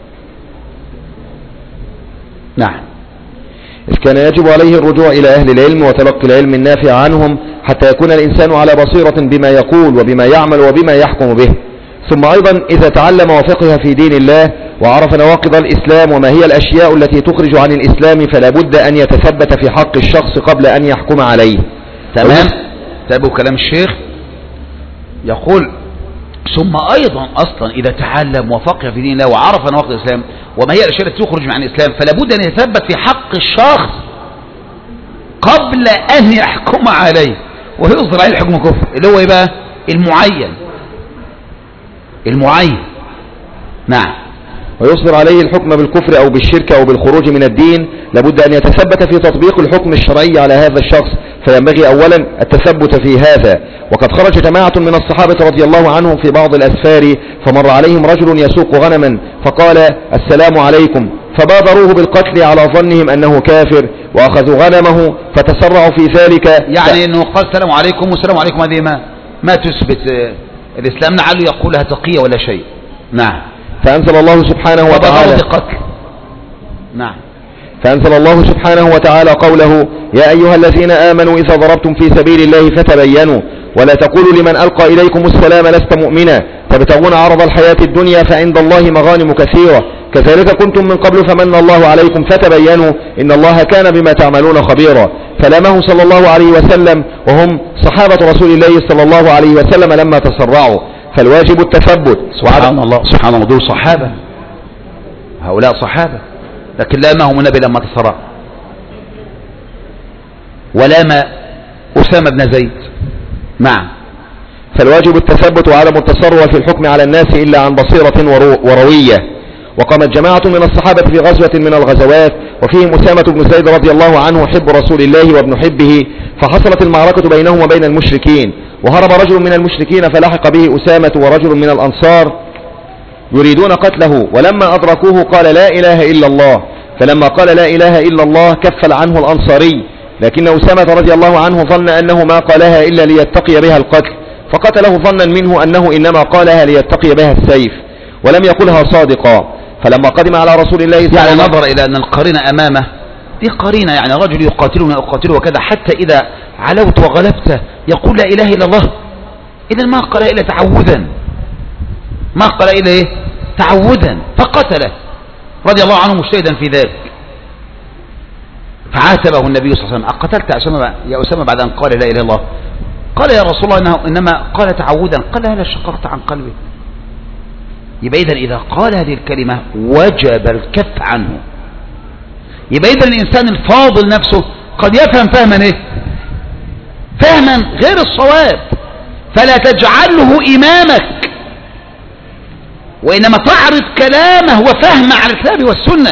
A: نعم.
B: إذ كان يجب عليه الرجوع إلى أهل العلم وتلقي العلم النافع عنهم حتى يكون الإنسان على بصيرة بما يقول وبما يعمل وبما يحكم به. ثم أيضا إذا تعلم وفقه في دين الله وعرف نواقض الإسلام وما هي الأشياء التي تخرج عن الإسلام فلا بد أن يتثبت في حق الشخص قبل أن يحكم عليه.
A: تمام. تابعوا كلام الشيخ، يقول ثم أيضا أصلا إذا تعلم وفقه في دين الله وعرف نواقض الإسلام وما هي الأشياء التي تخرج عن الإسلام فلا بد أن يتثبت في حق الشخص قبل أن يحكم عليه ويصدر عليه الحكم كفر، اللي هو يبقى المعين. نعم.
B: ويصدر عليه الحكم بالكفر أو بالشرك أو بالخروج من الدين لابد أن يتثبت في تطبيق الحكم الشرعي على هذا الشخص، فينبغي أولا التثبت في هذا. وقد خرج جماعة من الصحابة رضي الله عنهم في بعض الأسفار فمر عليهم رجل يسوق غنما فقال السلام عليكم، فبادروه بالقتل على ظنهم أنه كافر وأخذوا غنمه فتسرعوا في ذلك.
A: يعني أنه قال السلام عليكم والسلام عليكم، هذه ما تثبت الإسلام لعله يقولها تقية ولا شيء. نعم.
B: فأنزل الله سبحانه وتعالى
A: نعم.
B: فأنزل الله سبحانه وتعالى قوله يا أيها الذين آمنوا إذا ضربتم في سبيل الله فتبينوا ولا تقولوا لمن ألقى إليكم السلام لست مؤمنا تبتغون عرض الحياة الدنيا فعند الله مغانم كثيرة كذلك كنتم من قبل فمن الله عليكم فتبينوا إن الله كان بما تعملون خبيرا. فلامه صلى الله عليه وسلم وهم صحابة رسول الله صلى الله عليه وسلم لما تسرعوا، فالواجب التثبت.
A: سبحان الله دول صحابة، هؤلاء صحابة، لكن لامهم النبي لما تسرع، ولام أسامة بن زيد. نعم.
B: فالواجب التثبت وعدم التسرع في الحكم على الناس إلا عن بصيرة وروية. وقامت جماعة من الصحابة في غزوة من الغزوات وفيهم أسامة بن زيد رضي الله عنه حب رسول الله وابن حبه، فحصلت المعركة بينهم وبين المشركين، وهرب رجل من المشركين فلحق به أسامة ورجل من الأنصار يريدون قتله، ولما أدركوه قال لا إله إلا الله، فلما قال لا إله إلا الله كفل عنه الأنصاري، لكن أسامة رضي الله عنه ظن أنه ما قالها إلا ليتقي بها القتل، فقتله ظنا منه أنه إنما قالها ليتقي بها السيف ولم يقلها صادقا. فلما قدم على رسول الله صلى الله عليه وسلم
A: يعني نظر إلى أن القرينة أمامه دي قرينة، يعني رجل يقاتلنا أقاتله وكذا، حتى إذا علوت وغلبت يقول لا إله إلا الله، إذا ما قال إلا تعوذا، ما قال إلا إيه؟ تعوذا، فقتله رضي الله عنه مجتهدا في ذلك. فعاتبه النبي صلى الله عليه وسلم أقتلت يا أسامة بعد أن قال لا إله إلا الله؟ قال يا رسول الله إنما قال تعوذا. قال هل شققت عن قلبه؟ يبقى إذن إذا قال هذه الكلمة وجب الكف عنه. يبقى إذن الإنسان الفاضل نفسه قد يفهم فهما إيه؟ فهما غير الصواب، فلا تجعله إمامك، وإنما تعرض كلامه وفهمه على الكتاب والسنة،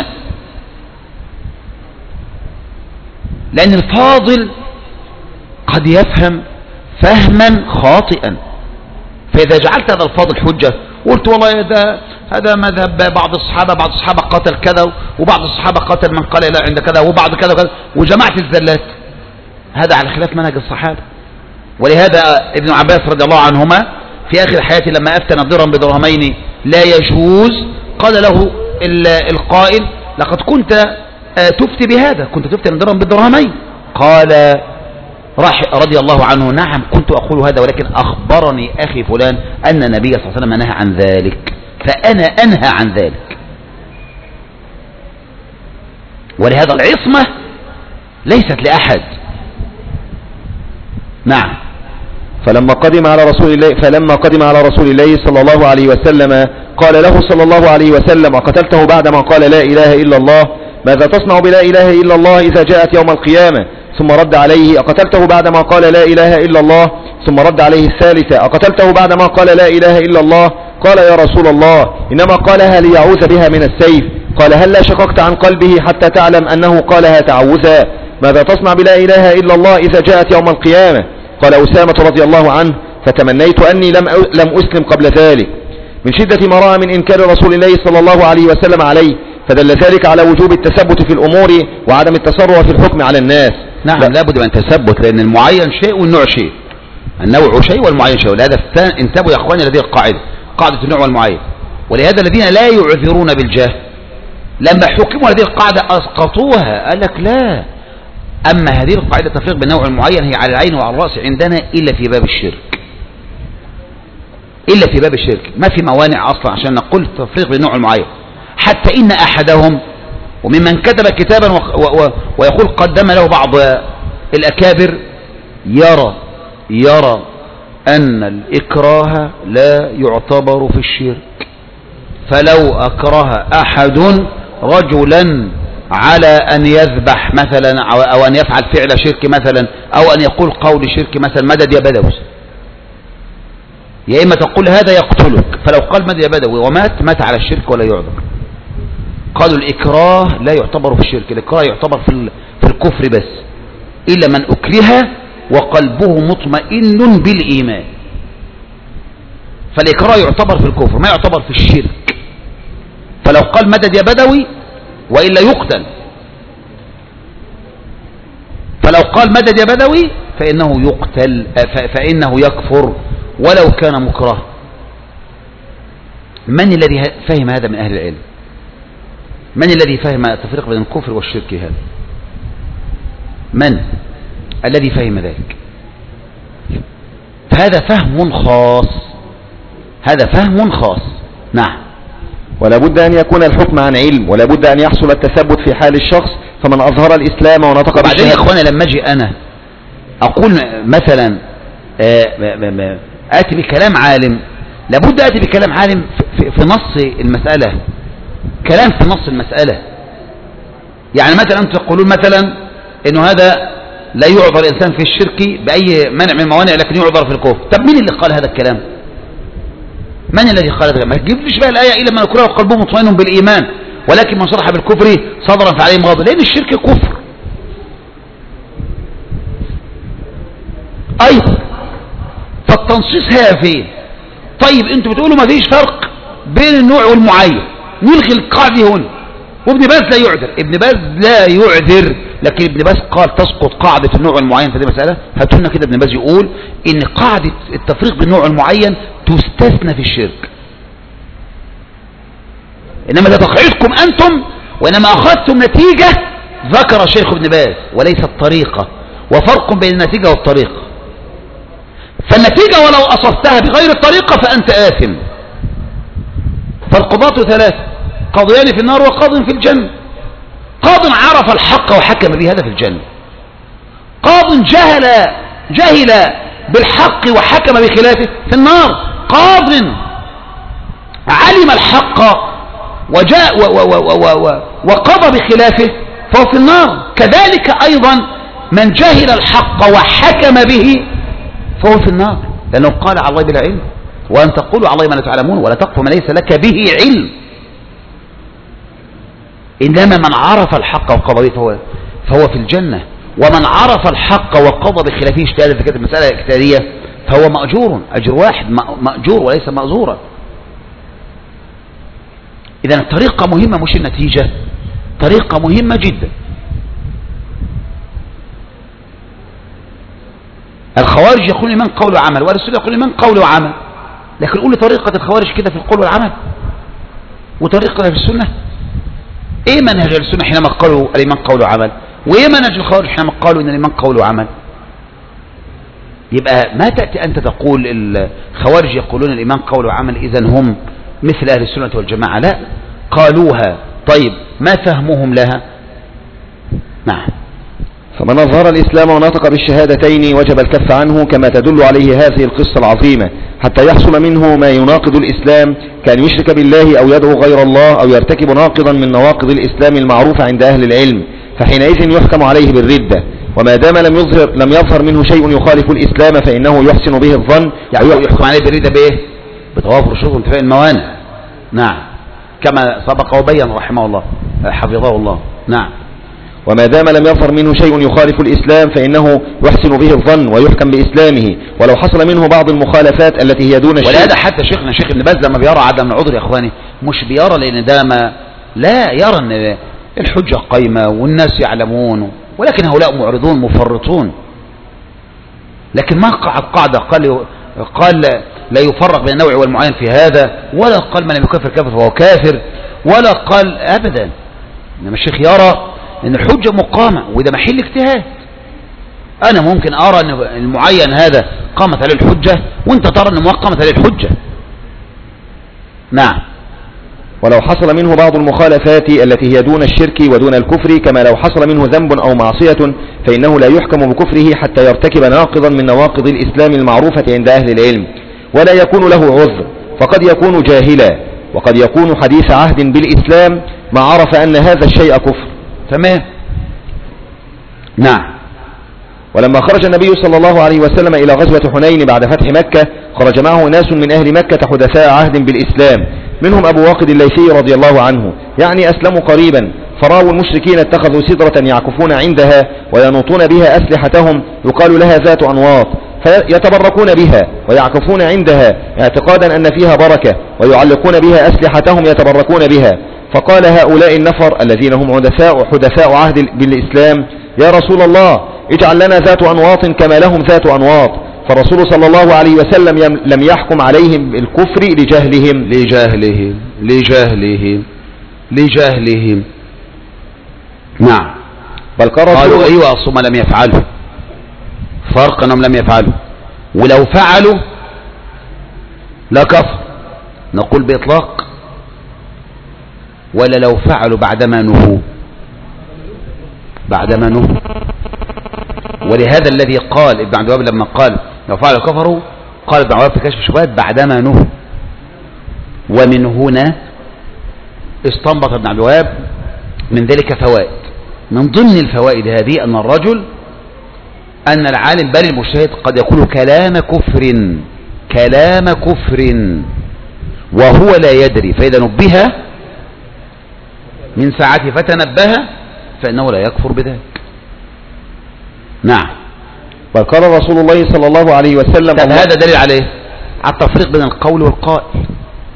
A: لأن الفاضل قد يفهم فهما خاطئا. فإذا جعلت هذا الفاضل حجة قلت والله هذا مذهب بعض الصحابة قتل كذا، وبعض الصحابة قتل من قال لا عند كذا، وبعض كذا وكذا، وجماعة الزلات، هذا على خلاف منهج الصحابة. ولهذا ابن عباس رضي الله عنهما في آخر حياته لما أفتن الدرهم بدرهمين لا يجوز، قال له القائل لقد كنت تفتي بهذا، كنت تفتن الدرهم بالدرهمين؟ قال رضي الله عنه نعم كنت أقول هذا، ولكن أخبرني أخي فلان أن النبي صلى الله عليه وسلم نهى عن ذلك، فأنا أنهى عن ذلك. ولهذا العصمة ليست لأحد. نعم.
B: فلما قدم على رسول الله صلى الله عليه وسلم قال له صلى الله عليه وسلم أقتلته بعدما قال لا إله إلا الله؟ ماذا تصنع بلا إله إلا الله إذا جاءت يوم القيامة؟ ثم رد عليه أقتلته بعدما قال لا إله إلا الله؟ ثم رد عليه الثالثة أقتلته بعدما قال لا إله إلا الله؟ قال يا رسول الله إنما قالها ليعوذ بها من السيف. قال هل لا شققت عن قلبه حتى تعلم أنه قالها تعوذا؟ ماذا تصنع بلا إله إلا الله إذا جاءت يوم القيامة؟ قال أسامة رضي الله عنه: فتمنيت أني لم أسلم قبل ذلك، من شدة ما رأى من إنكار رسول الله صلى الله عليه وسلم عليه، فدل ذلك على وجوب التثبت في الأمور وعدم التسرع في الحكم على الناس.
A: نعم، لابد من التثبت، لأن المعين شيء والنوع شيء، النوع شيء والمعين شيء. ولهذا انتبهوا يا أخواني لهذه القاعدة، قاعدة النوع والمعين. ولهذا الذين لا يعذرون بالجهل لما حكموا هذه القاعدة أسقطوها، قال لك لا، أما هذه القاعدة التفريق بالنوع المعين هي على العين وعلى الرأس عندنا إلا في باب الشرك، إلا في باب الشرك ما في موانع أصلا عشان نقول التفريق بالنوع المعين. حتى إن أحدهم وممن كتب كتابا ويقول قدم له بعض الأكابر يرى أن الإكراه لا يعتبر في الشرك، فلو أكره أحد رجلا على أن يذبح مثلا أو أن يفعل فعل شرك مثلا أو أن يقول قول شرك مثلا مدد يا بدوي، يا إما تقول هذا يقتلك، فلو قال مدد يا بدوي ومات على الشرك ولا يعذر. قالوا الإكراه لا يعتبر في الشرك، الإكراه يعتبر في الكفر بس، إلا من أكره وقلبه مطمئن بالإيمان، فالإكراه يعتبر في الكفر ما يعتبر في الشرك. فلو قال مدد يا بدوي وإلا يقتل، فلو قال مدد يا بدوي فإنه يقتل، فإنه يكفر ولو كان مكره. من الذي فهم هذا من أهل العلم؟ من الذي فهم التفريق بين الكفر والشرك هذا؟ من الذي فهم ذلك؟ فهذا فهم خاص، هذا فهم خاص. نعم.
B: ولا بد أن يكون الحكم عن علم، ولا بد أن يحصل التثبت في حال الشخص، فمن أظهر الإسلام ونطق بالشهادة.
A: بعدين يا إخوانا لما أجي أنا أقول مثلا آتي بكلام عالم، لابد آتي بكلام عالم في نص المسألة، كلام في نص المسألة. يعني مثلا أنتم تقولون مثلا إنه هذا لا يعذر الإنسان في الشرك بأي منع من الموانع لكن يعذر في الكفر. طب مين اللي قال هذا الكلام؟ من الذي قال هذا الكلام؟ ما تجيبليش بقى الآية إلا من أكره وقلبه مطمئن بالإيمان ولكن من صرح بالكفر صدرا فعليهم غضب، لأن الشرك كفر أيضا. فالتنصيص هي فين؟ طيب أنتم بتقولوا ما فيش فرق بين النوع والمعين، نلغي القاعدة هنا. وابن باز لا يعذر، ابن باز لا يعذر، لكن ابن باز قال تسقط قاعدة النوع المعين في هذه المسألة. هاتوا لنا كده ابن باز يقول إن قاعدة التفريق بالنوع المعين تستثنى في الشرك، إنما ده تقعيدكم أنتم، وإنما أخذتم نتيجة ذكر الشيخ ابن باز وليس الطريقة، وفرق بين النتيجة والطريقة. فالنتيجة ولو أصبتها بغير الطريقة فأنت آثم. فالقضاة ثلاثة، قاضيان في النار وقاض في الجنة. قاض عرف الحق وحكم به هذا في الجنة، قاض جهل بالحق وحكم بخلافه في النار، قاض علم الحق وجاء وقضى بخلافه فهو في النار. كذلك أيضا من جهل الحق وحكم به فهو في النار، لأنه قال على الله بلا علم، وأن تقولوا على الله ما لا تعلمون ولا تقف ما ليس لك به علم. إنما من عرف الحق وقضى به فهو في الجنة، ومن عرف الحق وقضى بخلافه اجتهاد في كتاب المسألة الاجتهادية فهو مأجور، أجر واحد مأجور وليس مأزورا. إذن الطريقة مهمة مش النتيجة، طريقة مهمة جدا. الخوارج يقول لمن قول وعمل، والرسول يقول لمن قول وعمل، لكن قول لي طريقة الخوارج كده في القول والعمل وطريقة في السنة. ايه منهج السنة حينما قالوا لمن قول وعمل، وايه منهج الخوارج حينما قالوا ان لمن قول وعمل؟ يبقى ما تأتي أنت تقول الخوارج يقولون الإيمان قول وعمل إذن هم مثل أهل السنة والجماعة، لا، قالوها. طيب ما فهمهم لها؟ نعم.
B: فمن أظهر الإسلام ونطق بالشهادتين وجب الكف عنه، كما تدل عليه هذه القصة العظيمة، حتى يحصل منه ما يناقض الإسلام، كان يشرك بالله أو يدعو غير الله أو يرتكب ناقضا من نواقض الإسلام المعروفة عند أهل العلم، فحينئذ يحكم عليه بالردة. وما دام لم يظهر منه شيء يخالف الإسلام فإنه يحسن به الظن.
A: يعني يحكم عليه بالردة بإيه؟ بتوافر شروط وانتفاء الموانع. نعم، كما سبق وبين رحمه الله حفظه الله. نعم.
B: وما دام لم يظهر منه شيء يخالف الإسلام فإنه يحسن به الظن ويحكم بإسلامه، ولو حصل منه بعض المخالفات التي هي دون الشرك.
A: ولهذا حتى شيخنا شيخ ابن باز لما بيرى عدم العذر يا اخواني مش بيرى لان ده ما لا يرى ان الحجة قايمة والناس يعلمون، ولكن هؤلاء معرضون مفرطون. لكن ما قاعدة قال لا يفرق بين النوع والمعين في هذا، ولا قال من لم يكفر كافر فهو كافر، ولا قال ابدا. انما الشيخ يرى ان الحجة مقامة وده محل اجتهاد. انا ممكن ارى ان المعين هذا قامت عليه الحجة وانت ترى ان ما قامت عليه الحجة. نعم.
B: ولو حصل منه بعض المخالفات التي هي دون الشرك ودون الكفر، كما لو حصل منه ذنب أو معصية، فإنه لا يحكم بكفره حتى يرتكب ناقضا من نواقض الإسلام المعروفة عند أهل العلم، ولا يكون له عذر، فقد يكون جاهلا، وقد يكون حديث عهد بالإسلام ما عرف أن هذا الشيء كفر.
A: تمام. نعم.
B: ولما خرج النبي صلى الله عليه وسلم إلى غزوة حنين بعد فتح مكة، خرج معه ناس من أهل مكة حدثاء عهد بالإسلام، منهم أبو واقد الليثي رضي الله عنه، يعني أسلموا قريبا، فرأوا المشركين اتخذوا سدرة يعكفون عندها وينوطون بها أسلحتهم يقال لها ذات أنواط، فيتبركون بها ويعكفون عندها اعتقادا أن فيها بركة، ويعلقون بها أسلحتهم يتبركون بها. فقال هؤلاء النفر الذين هم حدثاء عهد بالإسلام: يا رسول الله، اجعل لنا ذات أنواط كما لهم ذات أنواط. فالرسول صلى الله عليه وسلم لم يحكم عليهم بالكفر
A: لجهلهم. نعم.
B: بل
A: قالوا ايوه ثم لم يفعلوا، فرق انهم لم يفعلوا، ولو فعلوا لكفر، نقول بإطلاق، ولا لو فعلوا بعدما نهوا. ولهذا الذي قال ابن عبد الوهاب لما قال لو فعلوا كفروا، قال ابن عبد الوهاب في كشف الشبهات بعدما نهوا. ومن هنا استنبط ابن عبد الوهاب من ذلك فوائد. من ضمن الفوائد هذه أن الرجل، أن العالم بل المجتهد قد يقول كلام كفر وهو لا يدري، فإذا نبه من ساعته فتنبه فإنه لا يكفر بذلك. نعم.
B: بل قال رسول الله صلى الله عليه وسلم:
A: هذا دليل عليه على التفريق بين القول والقائل.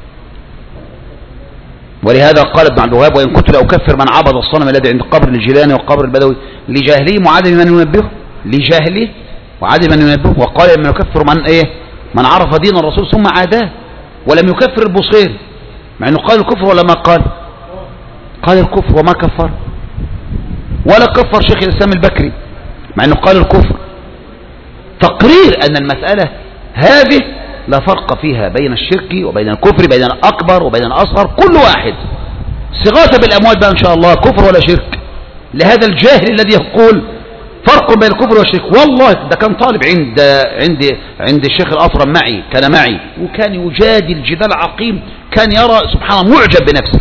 A: ولهذا قال ابن عبد الوهاب: وإن كنت لأكفر من عبد الصنم الذي عند قبر الجيلاني وقبر البدوي لجاهله وعدم من ينبهه، لجاهله وعدم من ينبهه. وقال: من يكفر من عرف دين الرسول ثم عاداه، ولم يكفر البصيري، مع انه قال الكفر ولا ما قال الكفر وما كفر، ولا كفر شيخ الإسلام البكري مع انه قال الكفر. تقرير ان المسألة هذه لا فرق فيها بين الشرك وبين الكفر، بين الأكبر وبين الأصغر، كل واحد. استغاثة بالأموال بقى إن شاء الله كفر ولا شرك؟ لهذا الجاهل الذي يقول فرق بين الكفر والشرك. والله ده كان طالب عند الشيخ الأطرم كان معي، وكان يجادل جدال عقيم، كان يرى سبحان الله معجب بنفسه،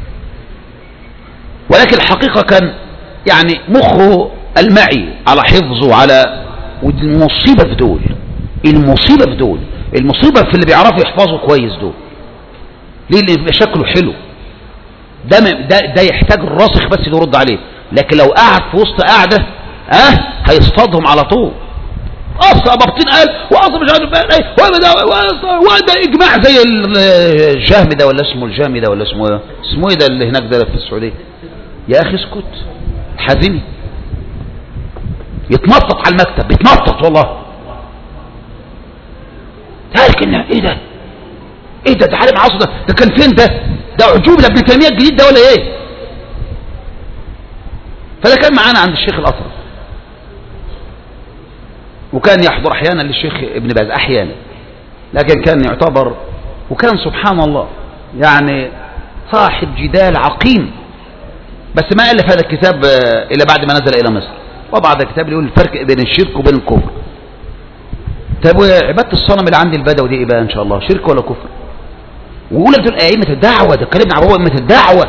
A: ولكن الحقيقة كان يعني مخه المعي على حفظه، على المصيبة في دول، المصيبة في اللي بيعرفوا يحفظوا كويس دول. ليه؟ اللي يبقى شكله حلو ده يحتاج الراسخ بس اللي يرد عليه، لكن لو قعد في وسط قاعدة هيصطادهم على طول. بابطين قال واصل مش عارف وده اجماع زي الجهم ده، ولا اسمه الجامي ده، ولا اسمه ايه ده اللي هناك ده في السعودية. يا اخي اسكت، حازمي يتنطط على المكتب، بيتنطط والله. تعرف ان ايه ده عالم عصر ده كان فين ده عجوب لابن تيمية الجديد ده ولا ايه؟ فده كان معانا عند الشيخ الأطرم، وكان يحضر احيانا للشيخ ابن باز احيانا، لكن كان يعتبر، وكان سبحان الله يعني صاحب جدال عقيم، بس ما ألف هذا الكتاب إلا بعد ما نزل إلى مصر. وبعد الكتاب يقول الفرق بين الشرك وبين الكفر. طب عبادة الصنم اللي عند البدوي دي ايه بقى ان شاء الله، شرك ولا كفر؟ ويقول لك دول ائمة الدعوة، ده كلام عن ائمة الدعوة.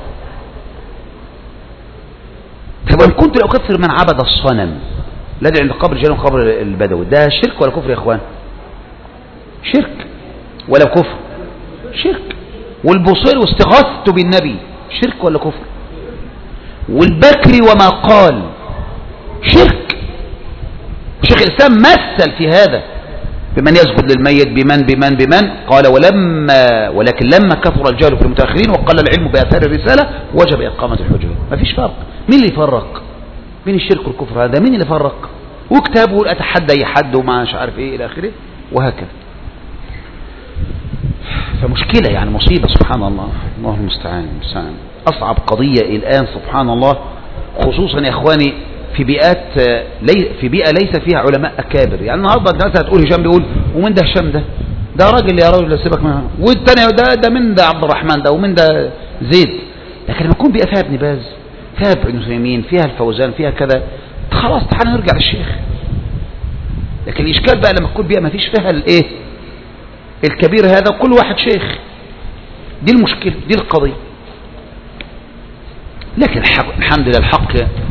A: طب وان كنت لأكفر من عبد الصنم الذي عند قبر الجيلاني وقبر البدوي، ده شرك ولا كفر يا اخوان؟ شرك ولا كفر؟ شرك. والبصير واستغاثته بالنبي شرك ولا كفر؟ والبكر وما قال شرك. شيخ الإسلام مثل في هذا بمن يسجد للميت بمن قال ولكن لما كثر الجهل في المتأخرين وقل العلم بآثار الرسالة وجب إقامة الحجة. ما فيش فرق. مين اللي يفرق بين الشرك والكفر؟ هذا مين اللي فرق؟ وكتابه أتحدى أي حد وما مش عارف إيه إلى آخره وهكذا. فمشكلة يعني مصيبة سبحان الله. الله المستعان. أصعب قضية الآن سبحان الله، خصوصا يا إخواني في بيئة ليس فيها علماء أكابر. يعني النهارده الناس هتقول هشام بيقول ومن ده هشام ده راجل يا راجل سيبك منها، والثاني ده من ده عبد الرحمن ده ومن ده زيد. لكن لما يكون بيئة فيها ابن باز فيها ابن عثيمين فيها الفوزان فيها كذا خلاص تعالى نرجع للشيخ. لكن الإشكال بقى لما تكون بيئة ما فيش فيها الايه الكبير هذا كل واحد شيخ. دي المشكلة دي القضية. لكن الحمد لله الحق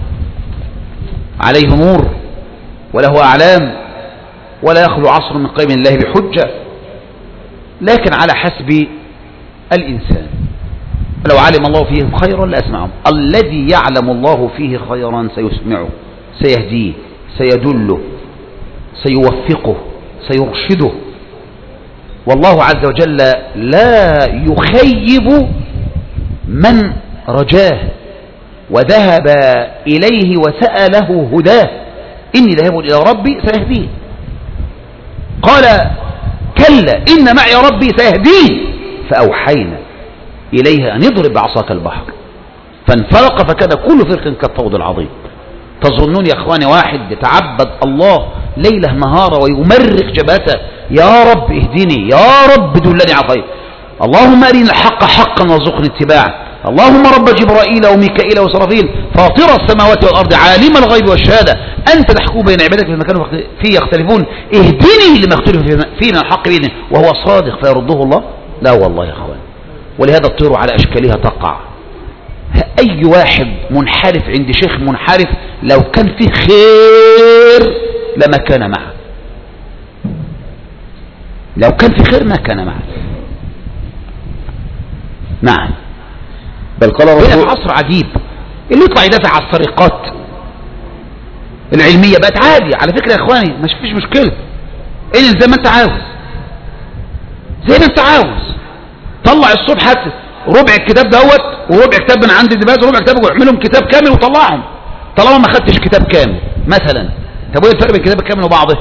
A: عليه نور وله أعلام ولا يخلو عصر من قيم الله بحجة، لكن على حسب الإنسان. لو علم الله فيهم خيرا لأسمعهم. الذي يعلم الله فيه خيرا سيسمعه سيهديه سيدله سيوفقه سيرشده. والله عز وجل لا يخيب من رجاه وذهب إليه وسأله هداه. إني ذاهب إلى ربي سيهديه. قال كلا إن معي ربي سيهديه فأوحينا إليه أن يضرب بعصاك البحر فانفلق فكان كل فرق كالطود العظيم. تظنون يا أخواني واحد يتعبد الله ليله نهارا ويمرق جبهته يا رب اهدني يا رب دلني على خير، اللهم أرنا الحق حقا وارزقني اتباعه، اللهم رب جبرائيل وميكائيل وإسرافيل فاطر السماوات والأرض عالم الغيب والشهادة أنت تحكم بين عبادك فيما كانوا فيه يختلفون اهدني لما اختلف فيه من الحق بإذنه وهو صادق فيرده الله. لا والله يا أخوان. ولهذا الطير على أشكالها تقع. أي واحد منحرف عند شيخ منحرف لو كان فيه خير لما كان معه، لو كان في خير ما كان معه. نعم.
B: بل قال
A: في عصر عجيب اللي يطلع يدافع على السرقات العلمية بقت عادي على فكرة يا اخواني، مش فيش مشكلة. ايه زي ما انت عاوز زي ما انت عاوز. طلع الصبح هات ربع الكتاب دوت وربع كتاب من عند ابن باز وربع كتاب واعملهم كتاب كامل وطلعهم طالما ما خدتش كتاب كامل مثلا. طب ايه الفرق بين الكتاب الكامل وبعضه؟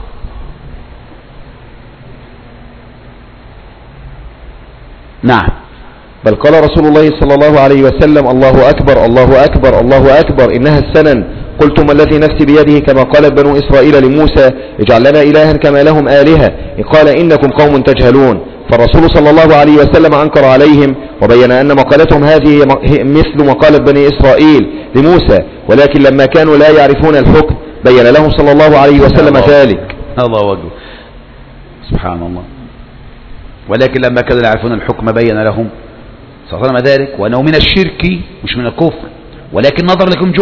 A: نعم.
B: بل قال رسول الله صلى الله عليه وسلم الله أكبر الله أكبر الله أكبر إنها السنن. قلتم الذي نفسي بيده كما قالت بنو إسرائيل لموسى اجعل لنا إلها كما لهم آلهة قال إنكم قوم تجهلون. فالرسول صلى الله عليه وسلم أنكر عليهم وبين أن مقالتهم هذه مثل مقالة بني إسرائيل لموسى، ولكن لما كانوا لا يعرفون الحكم بين لهم صلى الله عليه وسلم ذلك.
A: الله أكبر سبحان الله. ولكن لما كانوا لا يعرفون الحكم بين لهم صلى الله عليه وسلم ذلك وأنه من الشرك مش من الكفر، ولكن نظر لكم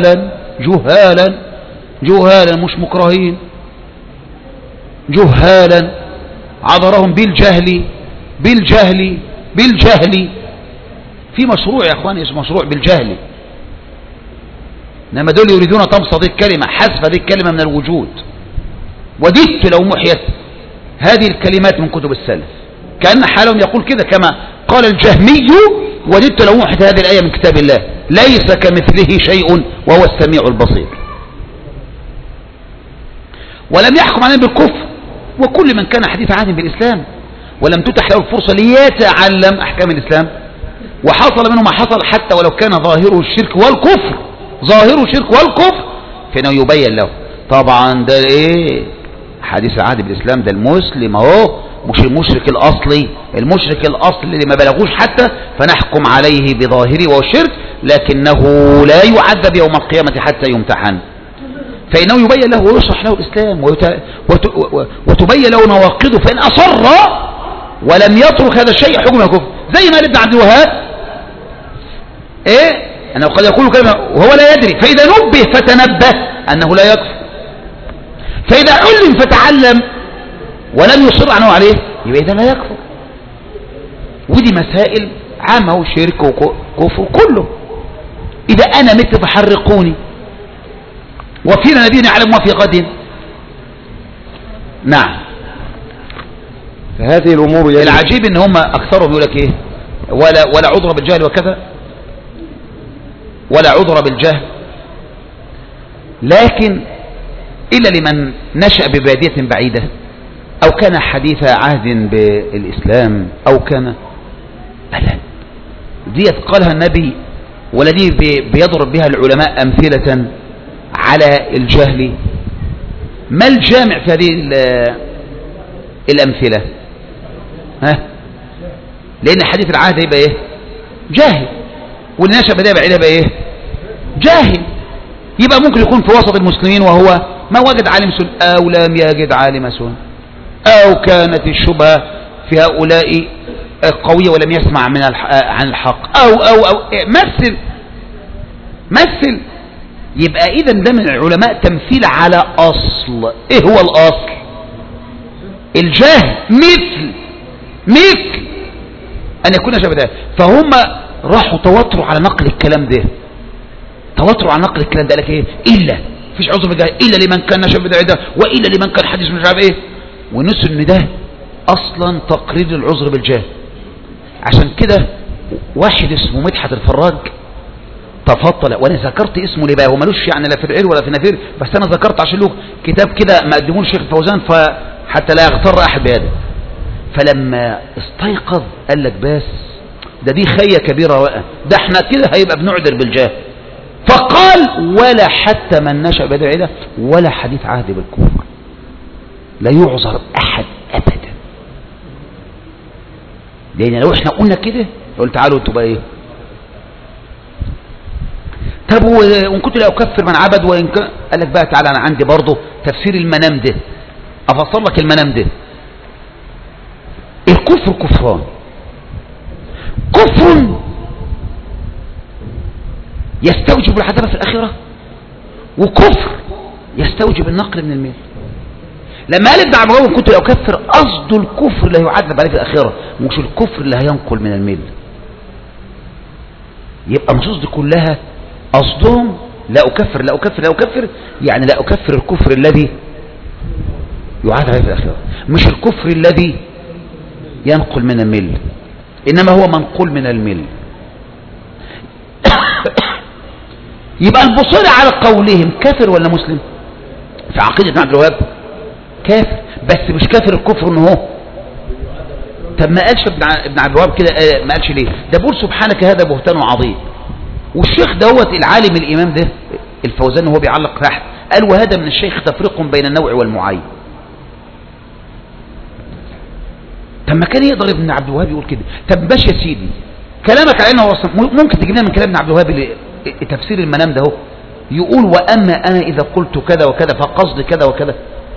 A: جهالا مش مكرهين جهالا عذرهم بالجهل في مشروع يا اخواني اسمه مشروع بالجهل. انما دول يريدون طمس هذه الكلمة حذف هذه الكلمة من الوجود. وددت لو محيت هذه الكلمات من كتب السلف كأن حالهم يقول كده كما قال الجهمي وددت لو محيت هذه الآية من كتاب الله ليس كمثله شيء وهو السميع البصير. ولم يحكم عليهم بالكفر وكل من كان حديث عهد بالإسلام ولم تتح له الفرصة ليتعلم أحكام الإسلام وحصل منه ما حصل حتى ولو كان ظاهره الشرك والكفر فإنه يبين له. طبعا ده ايه حديث العهد بالإسلام ده المسلم اهو مش المشرك الأصلي اللي ما بلغوش حتى فنحكم عليه بظاهره وهو الشرك لكنه لا يعذب يوم القيامة حتى يمتحن. فإنه يبين له ويشرح له الإسلام وتبين له نواقضه فإن أصر ولم يترك هذا الشيء حكمه كفر. زي ما ابن عبد الوهاب أنه قد يقول كلمة وهو لا يدري فإذا نبه فتنبه أنه لا يكفر، فإذا علم فتعلم ولم يصر عنه عليه يبقى إذا لا يكفر. ودي مسائل عامة وشرك وكفر كله إذا أنا مت فحرقوني وفينا نبي يعلم ما في غد. نعم.
B: فهذه الأمور
A: العجيب إن هم أكثرهم يقول لك إيه، ولا عذر بالجهل وكذا، ولا عذر بالجهل، لكن إلا لمن نشأ ببادية بعيدة أو كان حديث عهد بالإسلام أو كان بلى دي قالها النبي، ولا دي بيضرب بها العلماء أمثلة على الجهل. ما الجامع في هذه الأمثلة؟ ها؟ لأن حديث العهد يبقى إيه؟ جاهل، واللي نشأ بداية بعيدة يبقى إيه؟ جاهل. يبقى ممكن يكون في وسط المسلمين وهو ما وجد عالم سنة أو لم يجد عالم سنة، أو كانت الشبهة في هؤلاء قوية ولم يسمع عن الحق، أو مثل. يبقى إذا ده من العلماء تمثيل على أصل. إيه هو الأصل؟ الجهل. مثل أن يكون شبه ده. فهم راحوا توتروا على نقل الكلام ده، قال لك إيه؟ إلا فيش عذر بالجهل إلا لمن كان نشأ بدعي ده، وإلا لمن كان حديث مش عارف إيه، ونسوا إن ده أصلا تقرير العذر بالجهل. عشان كده واحد اسمه مدحت الفراج تفضل، وانا ذكرت اسمه ليه بقى، هو ملوش يعني لا في العير ولا في نفير، بس انا ذكرت عشان له كتاب كده مقدمون الشيخ فوزان فحتى لا يغتر احد بهذا. فلما استيقظ قال لك بس دي خية كبيرة بقى، ده احنا كده هيبقى بنعذر بالجهل. فقال ولا حتى من نشأ بدعي ده ولا حديث عهد بالكفر، لا يعذر احد ابدا. لان لو احنا قلنا كده قلت تعالوا انتوا بقى ايه، طب وان كنت لا اكفر من عبد وان كان، قال لك بقى تعالى انا عندي برضه تفسير المنام ده، افسر لك المنام ده. الكفر كفران، كفر يستوجب العذاب في الاخره، وكفر يستوجب النقل من الميل. لما قال ابن عبد الوهاب كنت لا اكفر، قصده الكفر اللي هيعذب عليه في الاخره، مش الكفر اللي هينقل من الميل. يبقى النصوص دي كلها قصدهم لا أكفر، يعني لا أكفر الكفر الذي يعاد عليه في الآخرة، مش الكفر الذي ينقل من المل، إنما هو منقول من المل. يبقى البصير على قولهم كافر ولا مسلم في عقيدة ابن عبد الوهاب؟ كافر، بس مش كافر الكفر انه هو. طب ما قالش ابن عبد الوهاب كده، ما قالش ليه؟ ده بيقول سبحانك هذا بهتان عظيم. والشيخ دوت العالم الإمام ده الفوزان وهو بيعلق تحت قال وهذا من الشيخ تفريق بين النوع والمعين. طب ما كان يقدر ابن عبد الوهاب يقول كده. طب باش يا سيدي كلامك على انه ممكن تجيب لنا من كلام ابن عبد الوهاب تفسير المنام ده، هو يقول واما انا اذا قلت كذا وكذا فقصد كذا وكذا.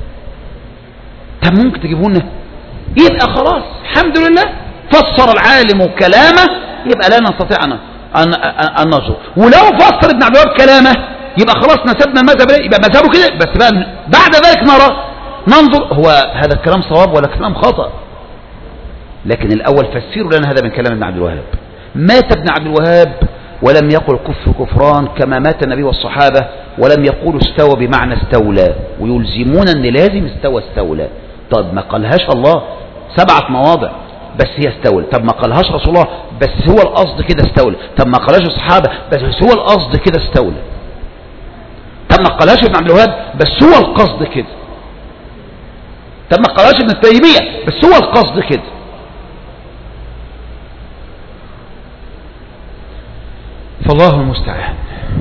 A: طب ممكن تجيبه لنا، يبقى خلاص الحمد لله فسر العالم كلامه، يبقى لا نستطيع أن ننظر. ولو فسر ابن عبد الوهاب كلامه يبقى خلاص نسبنا المذهب، يبقى مذهبه كده. بس بقى بعد ذلك ننظر هو هذا الكلام صواب ولا كلام خطأ. لكن الأول فسروا لنا هذا من كلام ابن عبد الوهاب. مات ابن عبد الوهاب ولم يقل كفر كفران كما مات النبي والصحابة، ولم يقولوا استوى بمعنى استولى، ويلزمون ان لازم استولى. طب ما قالهاش الله 7 مواضع بس هي استولى. طب ما قالهاش رسول الله بس هو القصد كده استولى. طب ما قالهاش الصحابة بس هو القصد كده استولى. طب ما قالهاش ابن عبد الوهاب بس هو القصد كده. طب ما قالهاش ابن تيمية بس هو القصد كده. فالله المستعان.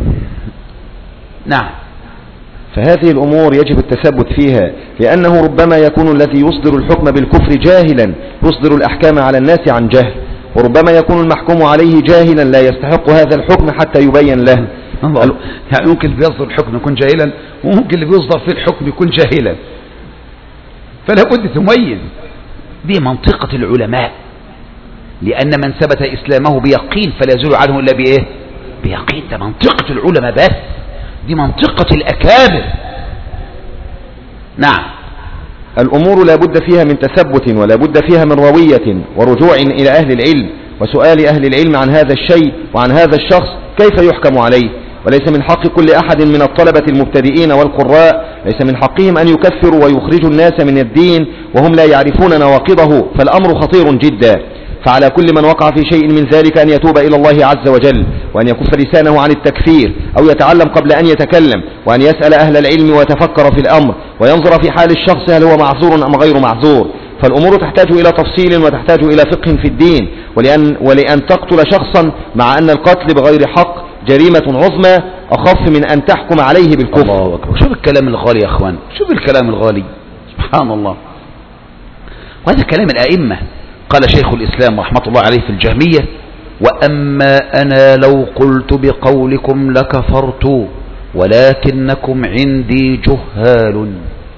A: نعم.
B: فهذه الأمور يجب التثبت فيها، لأنه ربما يكون الذي يصدر الحكم بالكفر جاهلا يصدر الأحكام على الناس عن جهل، وربما يكون المحكوم عليه جاهلا لا يستحق هذا الحكم حتى يبين له.
A: يعني ممكن اللي بيصدر الحكم يكون جاهلا، وممكن اللي بيصدر فيه الحكم يكون جاهلا، فلا بد تميز. دي منطقة العلماء، لأن من ثبت إسلامه بيقين فلا يزول عنه إلا بإيه؟ بيقين. ده منطقة العلماء، بس دي منطقة الأكابر. نعم.
B: الأمور لا بد فيها من تثبت ولا بد فيها من روية ورجوع إلى أهل العلم، وسؤال أهل العلم عن هذا الشيء وعن هذا الشخص كيف يحكم عليه. وليس من حق كل أحد من الطلبة المبتدئين والقراء، ليس من حقهم أن يكفروا ويخرجوا الناس من الدين وهم لا يعرفون نواقضه، فالأمر خطير جدا. فعلى كل من وقع في شيء من ذلك أن يتوب إلى الله عز وجل، وأن يكف لسانه عن التكفير أو يتعلم قبل أن يتكلم، وأن يسأل أهل العلم ويتفكر في الأمر وينظر في حال الشخص هل هو معذور أم غير معذور. فالأمور تحتاج إلى تفصيل وتحتاج إلى فقه في الدين. ولأن تقتل شخصا مع أن القتل بغير حق جريمة عظمى أخف من أن تحكم عليه بالكفر.
A: الله أكبر. شوف الكلام الغالي يا أخوان، شوف الكلام الغالي، سبحان الله. وهذا كلام الأئمة. قال شيخ الإسلام رحمة الله عليه في الجهمية: وأما أنا لو قلت بقولكم لكفرت ولكنكم عندي جهال.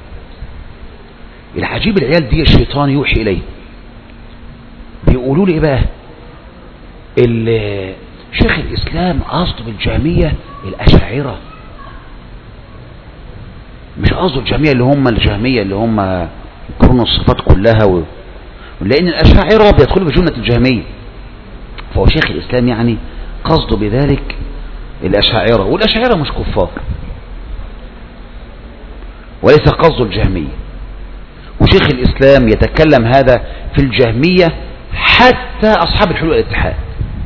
A: العجيب العيال دي الشيطان يوحي إليه، بيقولوا لي إيه بقى؟ شيخ الإسلام قصده بالجهمية الأشاعرة، مش قصده الجهمية اللي هم يكرون الصفات كلها لأن الأشاعرة بيدخلوا بجملة الجهمية، فهو شيخ الإسلام يعني قصده بذلك الأشاعرة، والأشاعرة مش كفار وليس قصده الجهمية. وشيخ الإسلام يتكلم هذا في الجهمية حتى أصحاب الحلول والاتحاد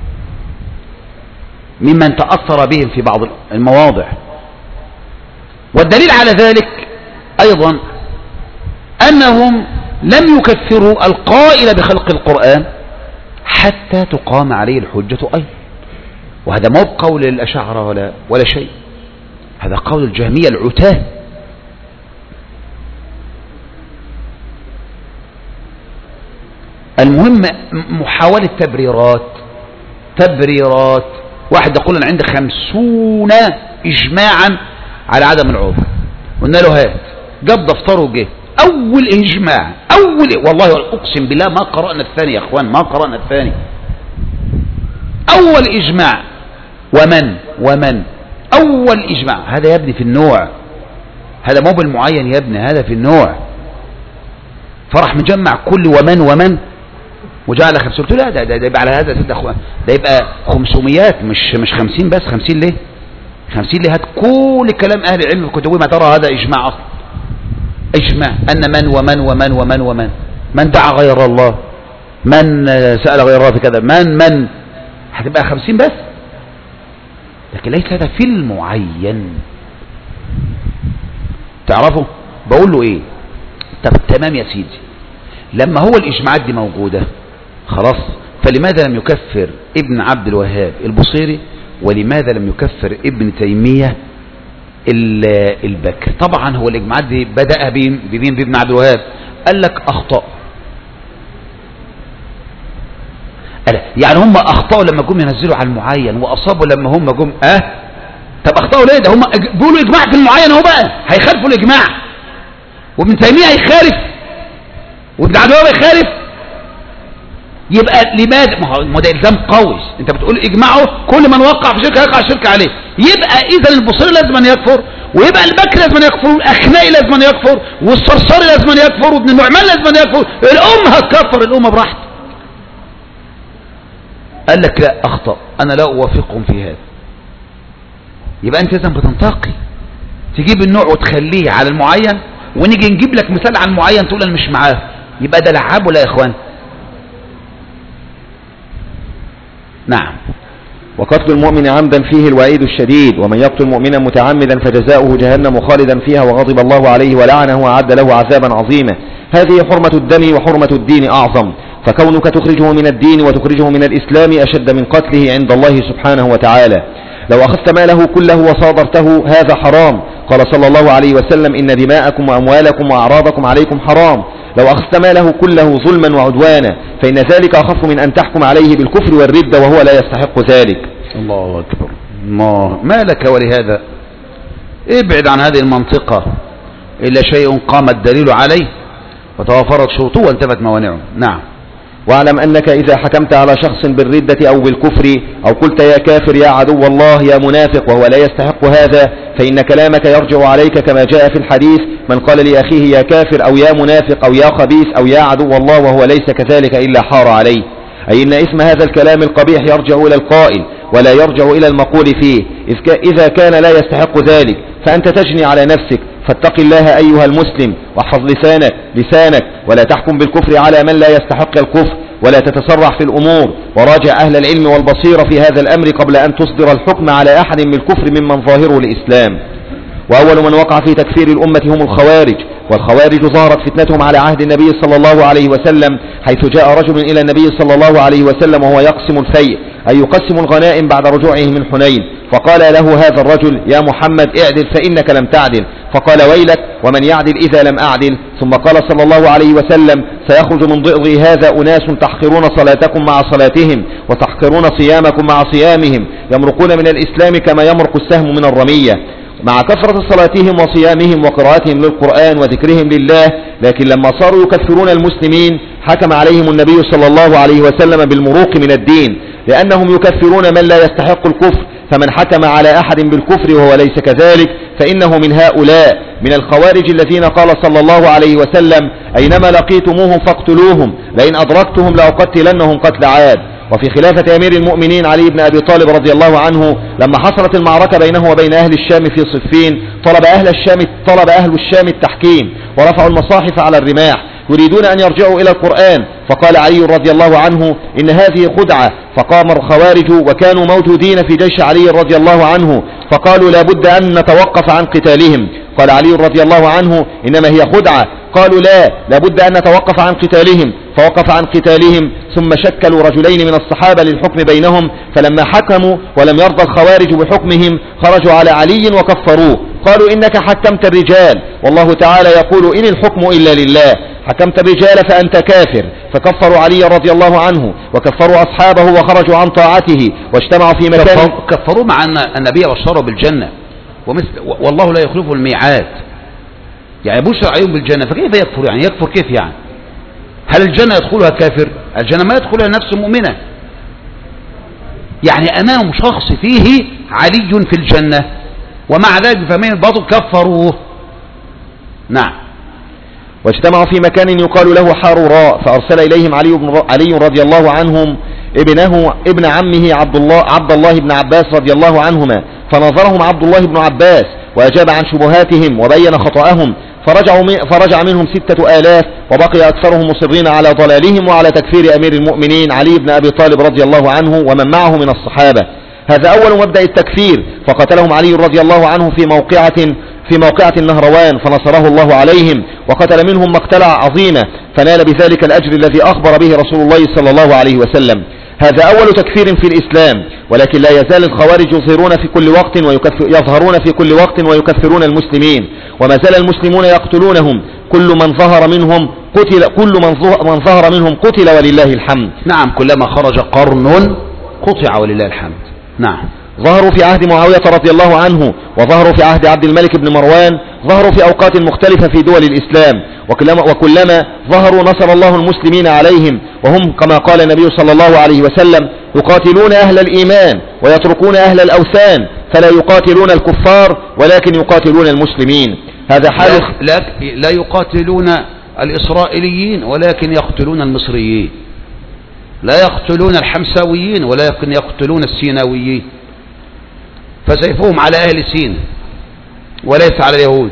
A: ممن تأثر بهم في بعض المواضع. والدليل على ذلك أيضا أنهم لم يكفروا القائل بخلق القرآن حتى تقام عليه الحجة أيضا، وهذا ما هو قول الأشاعرة ولا شيء، هذا قول الجهمية العتاة. المهم محاولة تبريرات. واحد يقول أنا عندي 50 إجماعا على عدم العذر، قلنا له هات، جاب دفتره وجه أول إجماع، والله أقسم بالله ما قرأنا الثاني يا أخوان، ما قرأنا الثاني. أول إجماع ومن أول إجماع، هذا يبني في النوع، هذا مو بالمعين يا ابني، هذا في النوع. فرح مجمع كل ومن وجعل 50. قلت له لا، ده يبقى على هذا يا اخوان، ده يبقى 500 مش 50 بس. 50 ليه؟ 50 ليه؟ هات كل كلام اهل العلم في كتبهم، ما ترى هذا اجماع اصلا. اجماع ان من دعا غير الله، من سأل غير الله في كذا، من هتبقى 50 بس، لكن ليس هذا في المعين. تعرفوا بقول له ايه؟ طب تمام يا سيدي، لما هو الاجماعات دي موجودة خلاص، فلماذا لم يكفر ابن عبد الوهاب البصيري، ولماذا لم يكفر ابن تيمية البكر؟ طبعا هو الاجماعات دي بدأ بابن عبد الوهاب، قال لك اخطأ، يعني هم اخطأوا لما جم ينزلوا على المعين، واصابوا لما هم جم طب اخطأوا ليه؟ ده هم بيقولوا اجماع في المعين، اهو بقى هيخالفوا الاجماع، وابن تيمية هيخالف، وابن عبد الوهاب يخالف. يبقى لماذا؟ ما ده الزام قوي، انت بتقول اجماعه كل من وقع في شركه يقع الشرك عليه، يبقى اذا البصيري لازم أن يكفر، ويبقى البكر لازم أن يكفر، والاخنائي لازم أن يكفر، والصرصاري لازم أن يكفر، وابن النعمان لازم أن يكفر، الامه هتكفر الامه براحته. قال لك لا، اخطأ، انا لا اوافقهم في هذا. يبقى انت لازم بتنتقي، تجيب النوع وتخليه على المعين، ونيجي نجيب لك مثال على المعين تقول انا مش معاه، يبقى ده لعاب ولا يا اخوان؟ نعم.
B: وقتل المؤمن عمدا فيه الوعيد الشديد، ومن يقتل مؤمنا متعمدا فجزاؤه جهنم خالدا فيها وغضب الله عليه ولعنه وأعد له عذابا عظيما. هذه حرمة الدم وحرمة الدين أعظم، فكونك تخرجه من الدين وتخرجه من الإسلام أشد من قتله عند الله سبحانه وتعالى. لو أخذت ماله كله وصادرته هذا حرام، قال صلى الله عليه وسلم إن دماءكم وأموالكم وأعراضكم عليكم حرام. لو أخذت ماله كله ظلما وعدوانا فإن ذلك أخف من أن تحكم عليه بالكفر والردة وهو لا يستحق ذلك.
A: الله أكبر. ما لك ولهذا؟ ابعد عن هذه المنطقة إلا شيء قام الدليل عليه وتوافرت شروطه وانتفت موانعه. نعم.
B: واعلم أنك إذا حكمت على شخص بالردة أو بالكفر أو قلت يا كافر يا عدو الله يا منافق وهو لا يستحق هذا، فإن كلامك يرجع عليك كما جاء في الحديث: من قال لأخيه يا كافر أو يا منافق أو يا خبيث أو يا عدو الله وهو ليس كذلك إلا حار عليه. أي إن اسم هذا الكلام القبيح يرجع إلى القائل ولا يرجع إلى المقول فيه، إذا كان لا يستحق ذلك فأنت تجني على نفسك. فاتق الله أيها المسلم واحفظ لسانك ولا تحكم بالكفر على من لا يستحق الكفر، ولا تتسرع في الأمور، وراجع أهل العلم والبصيرة في هذا الأمر قبل أن تصدر الحكم على أحد بالكفر ممن ظاهره الإسلام. وأول من وقع في تكفير الأمة هم الخوارج، والخوارج ظهرت فتنتهم على عهد النبي صلى الله عليه وسلم، حيث جاء رجل إلى النبي صلى الله عليه وسلم وهو يقسم الفيء، أي يقسم الغنائم بعد رجوعه من حنين، فقال له هذا الرجل: يا محمد اعدل فإنك لم تعدل. فقال: ويلك ومن يعدل إذا لم أعدل. ثم قال صلى الله عليه وسلم: سيخرج من ضئضي هذا أناس تحقرون صلاتكم مع صلاتهم وتحقرون صيامكم مع صيامهم، يمرقون من الإسلام كما يمرق السهم من الرمية، مع كثرة صلاتهم وصيامهم وقراءتهم للقرآن وذكرهم لله. لكن لما صاروا يكفرون المسلمين حكم عليهم النبي صلى الله عليه وسلم بالمروق من الدين، لأنهم يكفرون من لا يستحق الكفر، فمن حكم على أحد بالكفر وهو ليس كذلك فإنه من هؤلاء، من الخوارج الذين قال صلى الله عليه وسلم: أينما لقيتموهم فاقتلوهم، لئن أدركتهم لأقتلنهم قتل عاد. وفي خلافة أمير المؤمنين علي بن أبي طالب رضي الله عنه لما حصلت المعركة بينه وبين أهل الشام في صفين، طلب أهل الشام التحكيم ورفعوا المصاحف على الرماح يريدون أن يرجعوا إلى القرآن، فقال علي رضي الله عنه: إن هذه خدعة. فقام الخوارج وكانوا موجودين في جيش علي رضي الله عنه، فقالوا: لا بد أن نتوقف عن قتالهم. قال علي رضي الله عنه: إنما هي خدعة. قالوا: لا بد أن نتوقف عن قتالهم. فوقف عن قتالهم، ثم شكلوا رجلين من الصحابة للحكم بينهم، فلما حكموا ولم يرضى الخوارج بحكمهم خرجوا على علي وكفروه، قالوا: إنك حكمت الرجال، والله تعالى يقول: إن الحكم إلا لله، حكمت الرجال فأنت كافر. فكفروا علي رضي الله عنه وكفروا أصحابه وخرجوا عن طاعته واجتمعوا في مكان.
A: كفروا مع أن النبي بشروا بالجنة والله لا يخلف الميعاد، يعني بشر عليهم بالجنة، فكيف يكفر؟ يعني يكفر كيف يعني؟ هل الجنة يدخلها كافر؟ الجنة ما يدخلها نفس مؤمنة، يعني أمام شخص فيه علي في الجنة ومع ذلك بفهمين الباطل كفروه. نعم.
B: واجتمعوا في مكان يقال له حاروراء، فأرسل إليهم علي رضي الله عنهم ابن عمه عبد الله بن عباس رضي الله عنهما، فنظرهم عبد الله بن عباس وأجاب عن شبهاتهم وبين خطأهم، فرجع منهم 6000 وبقي أكثرهم مصرين على ضلالهم وعلى تكفير أمير المؤمنين علي بن أبي طالب رضي الله عنه ومن معه من الصحابة. هذا أول مبدأ التكفير، فقتلهم علي رضي الله عنه في موقعة النهروان، فنصره الله عليهم وقتل منهم مقتلة عظيمة، فنال بذلك الأجر الذي أخبر به رسول الله صلى الله عليه وسلم. هذا أول تكفير في الإسلام، ولكن لا يزال الخوارج يظهرون في كل وقت ويكفرون المسلمين، وما زال المسلمون يقتلونهم، كل من ظهر منهم قتل ولله الحمد.
A: نعم، كلما خرج قرن قطع ولله الحمد. نعم.
B: ظهروا في عهد معاوية رضي الله عنه، وظهروا في عهد عبد الملك بن مروان، ظهروا في أوقات مختلفة في دول الإسلام، وكلما ظهروا نصر الله المسلمين عليهم، وهم كما قال النبي صلى الله عليه وسلم: يقاتلون أهل الإيمان ويتركون أهل الأوثان، فلا يقاتلون الكفار ولكن يقاتلون المسلمين. هذا حال
A: لا يقاتلون الإسرائيليين ولكن يقتلون المصريين، لا يقتلون الحمساويين ولكن يقتلون السيناويين، فسيفهم على أهل سينا وليس على اليهود.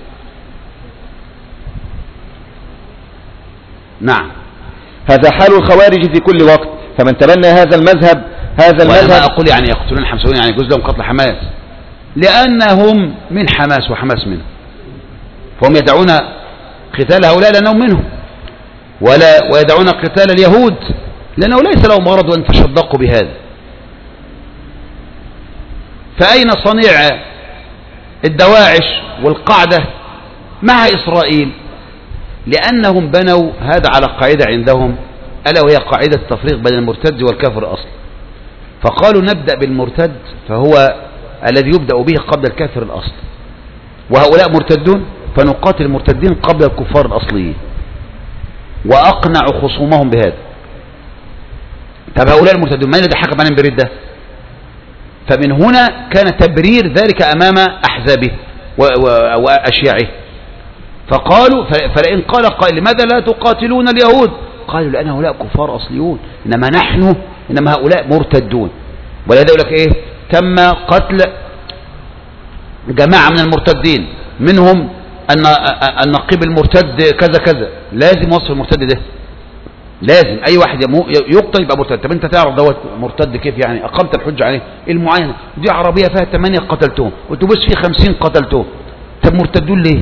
A: نعم.
B: هذا حال الخوارج في كل وقت، فمن تبنى هذا المذهب
A: وأنا أقول يعني يقتلون الحمساويين يعني يجوز لهم قتل حماس، لأنهم من حماس وحماس منهم، فهم يدعون قتال هؤلاء لأنهم منهم، ويدعون قتال اليهود لأنه ليس لهم غرض أن تشدقوا بهذا. فأين صنيع الدواعش والقاعدة مع إسرائيل؟ لأنهم بنوا هذا على قاعدة عندهم، ألا وهي قاعدة التفريق بين المرتد والكافر الأصل، فقالوا نبدأ بالمرتد فهو الذي يبدأ به قبل الكافر الأصل، وهؤلاء مرتدون فنقاتل المرتدين قبل الكفار الأصليين، وأقنع خصومهم بهذا. طب هؤلاء المرتدون من الذي حكم عليهم بالردة؟ فمن هنا كان تبرير ذلك أمام أحزابه وأشياعه، فقالوا فلئن قال قائل لماذا لا تقاتلون اليهود؟ قالوا لأن هؤلاء كفار أصليون، إنما هؤلاء مرتدون. ولهذا يقول لك إيه؟ تم قتل جماعة من المرتدين، منهم النقيب المرتد كذا كذا. لازم وصف المرتد ده، لازم أي واحد يقتل يبقى مرتد. طب أنت تعرف دوت مرتد كيف؟ يعني أقمت الحجة عليه المعينة، دي عربية فيها 8 قتلتهم، وتبص فيه 50 قتلتهم، طب مرتدون ليه؟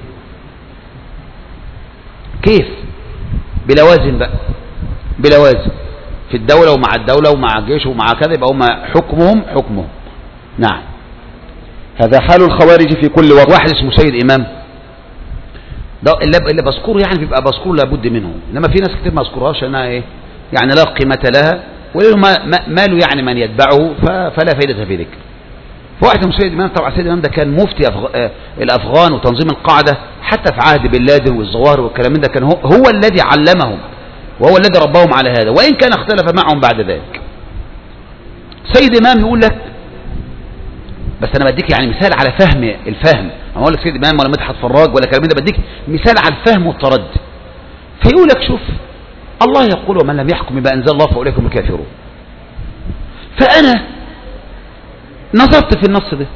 A: كيف؟ بلا وازن بقى، بلا وازن في الدولة ومع الدولة ومع الجيش ومع كذا، يبقى هم حكمهم. نعم.
B: هذا حال الخوارج في كل وقت.
A: واحد اسمه سيد إمام ده اللي بذكره يعني بيبقى بذكره لابد منه، انما في ناس كتير ما اذكرهاش انها ايه يعني لا قيمة لها، وله ماله يعني من يتبعه فلا فائدة في ذكر. فواحد اسمه سيد إمام، طبعا سيد إمام ده كان مفتي الأفغان وتنظيم القاعدة حتى في عهد بن لادن والظواهر والكلام ده، كان هو الذي علمهم وهو الذي رباهم على هذا، وإن كان اختلف معهم بعد ذلك. سيد إمام يقول لك، بس أنا بديك يعني مثال على الفهم، أنا أقول لك سيد إمام ولا مدحت فراج ولا كلام ده، بديك مثال على الفهم والتردد. فيقول لك شوف، الله يقول ومن لم يحكم بما أنزل الله فأولئك هم الكافرون. فأنا نظرت في النص ده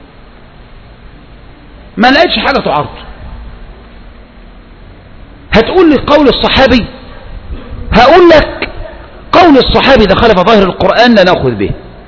A: ما لقيتش حاجة تعارض. هتقول لي قول الصحابي، هقول لك قول الصحابي ده خالف ظاهر القرآن لا نأخذ به.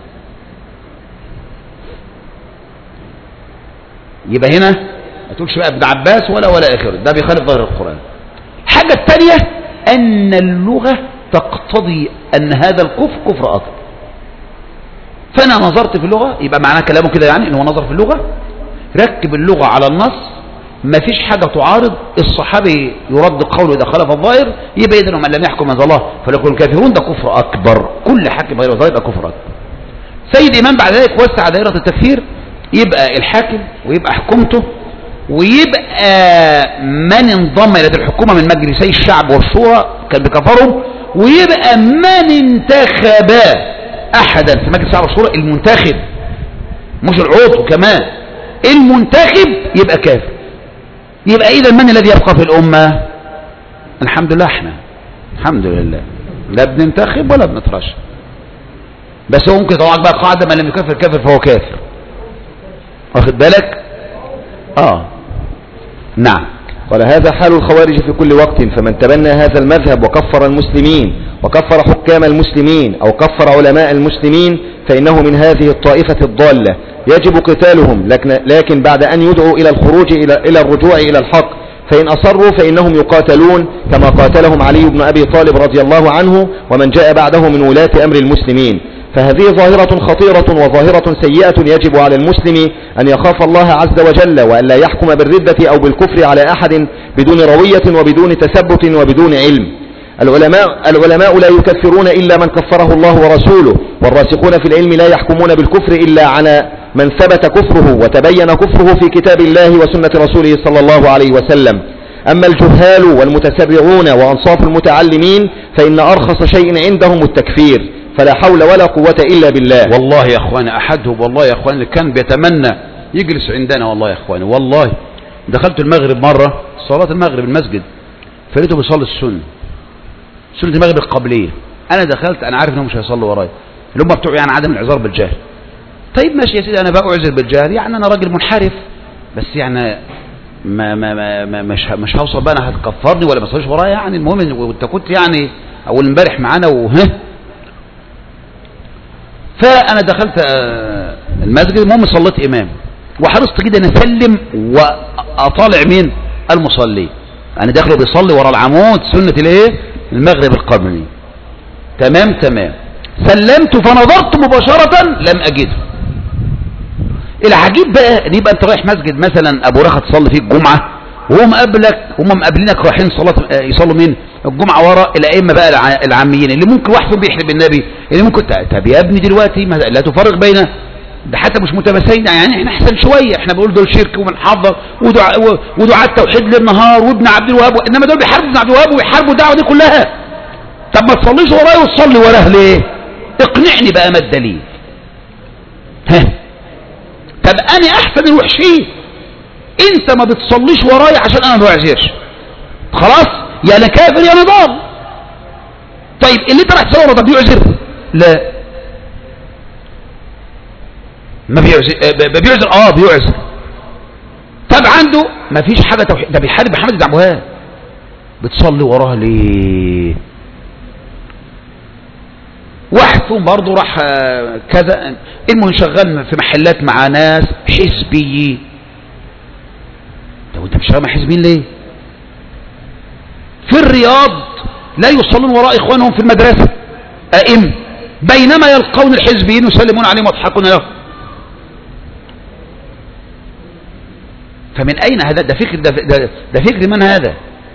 A: يبقى هنا ما تقولش بقى ابن عباس ولا آخره، ده بيخالف ظاهر القرآن. الحاجة الثانية أن اللغة تقتضي أن هذا الكفر كفر أكبر. فأنا نظرت في اللغة، يبقى معناه كلامه كده يعني إنه نظر في اللغة، ركب اللغة على النص، ما فيش حاجة تعارض. الصحابي يرد قوله إذا خالف الظاهر، يبقى إذن من لم يحكم أنزل الله فليكن الكافرون ده كفر أكبر، كل حاكم غير الظاهر ده كفر أكبر. سيد إمام بعد ذلك وسع دائرة التكفير، يبقى الحاكم ويبقى حكومته ويبقى من انضم إلى الحكومة من مجلسي الشعب والشورى كان بكفرهم، ويبقى من انتخب أحدا في مجلس الشعب والشورى، المنتخب مش العضو كمان، المنتخب يبقى كافر. يبقى إذا من الذي يبقى في الأمة؟ الحمد لله احنا، الحمد لله لا بننتخب ولا بنترشح، بس هو ممكن يطلعك بقى قاعدة من لم يكفر كافر فهو كافر، واخد بالك؟ نعم.
B: قال هذا حال الخوارج في كل وقت، فمن تبنى هذا المذهب وكفر المسلمين وكفر حكام المسلمين أو كفر علماء المسلمين فإنه من هذه الطائفة الضالة يجب قتالهم، لكن بعد أن يدعوا إلى الخروج إلى الرجوع إلى الحق، فإن أصروا فإنهم يقاتلون كما قاتلهم علي بن أبي طالب رضي الله عنه ومن جاء بعده من ولاة أمر المسلمين. فهذه ظاهرة خطيرة وظاهرة سيئة، يجب على المسلم أن يخاف الله عز وجل وأن لا يحكم بالردة أو بالكفر على أحد بدون روية وبدون تثبت وبدون علم. العلماء لا يكفرون إلا من كفره الله ورسوله، والراسخون في العلم لا يحكمون بالكفر إلا على من ثبت كفره وتبين كفره في كتاب الله وسنة رسوله صلى الله عليه وسلم. أما الجهال والمتسرعون وأنصاف المتعلمين فإن أرخص شيء عندهم التكفير، فلا حول ولا قوة إلا بالله.
A: والله يا أخواني أحدهم، والله يا أخواني اللي كان بيتمنى يجلس عندنا، والله يا أخواني، والله دخلت المغرب مرة صلاة المغرب المسجد، فريته بيصلي سنة المغرب القبلية. أنا دخلت أنا عارف إنهم مش هيصلوا ورايا، اللي هم بتوع يعني عدم الإعذار بالجهل. طيب ماشي يا سيدي، أنا بقى أعذر بالجهل، يعني أنا راجل منحرف، بس يعني مش هوصل بقى أنا هتكفرني ولا ما تصليش ورايا، يعني المهم أنت كنت يعني أول امبارح معانا فأنا دخلت المسجد، المهم صليت إمام، وحرصت كده أن أسلم وأطالع مين المصلي. أنا داخله بيصلي ورا العمود سنة الإيه المغرب القبلي، تمام. سلمت فنظرت مباشرة لم أجده. العجيب بقى ان يبقى انت رايح مسجد مثلا ابو رخا تصلي فيه الجمعة، وهم مقابلينك رايحين يصلوا مين الجمعة ورا الائمة بقى العاميين، اللي ممكن واحد فيهم بيحلف بالنبي، اللي ممكن طب يا ابني دلوقتي لا تفرق بين ده، حتى مش متماسكين، يعني احنا احسن شويه، احنا بنقول دول شرك وبنحضر ودعاء توحيد للنهار وابن عبد الوهاب، انما دول بيحاربوا ابن عبد الوهاب ويحاربوا الدعوه دي كلها. طب ما تصليش ورايا وتصلي وراه ليه؟ اقنعني بقى ما الدليل. طب انا احسن الوحشين، انت ما بتصليش ورايا عشان انا ما بعذرش، خلاص يا انا كافر يا انا ضال، طيب اللي انت راح تصور ده بيعذر؟ لا، ما بيعذر بيعذر. طب عنده ما فيش حاجة توحيد، ده بيحارب محمد بن عبد الوهاب، بتصلي وراه ليه؟ واحد فيهم برضه راح كذا، المهم شغال في محلات مع ناس حزبيين. طب انت مش شغال مع حزبيين ليه؟ في الرياض لا يصلون وراء اخوانهم في المدرسة ائمة، بينما يلقون الحزبيين يسلمون عليهم ويضحكون لهم. فمن اين هذا؟ ده فكر، ده فكر من هذا؟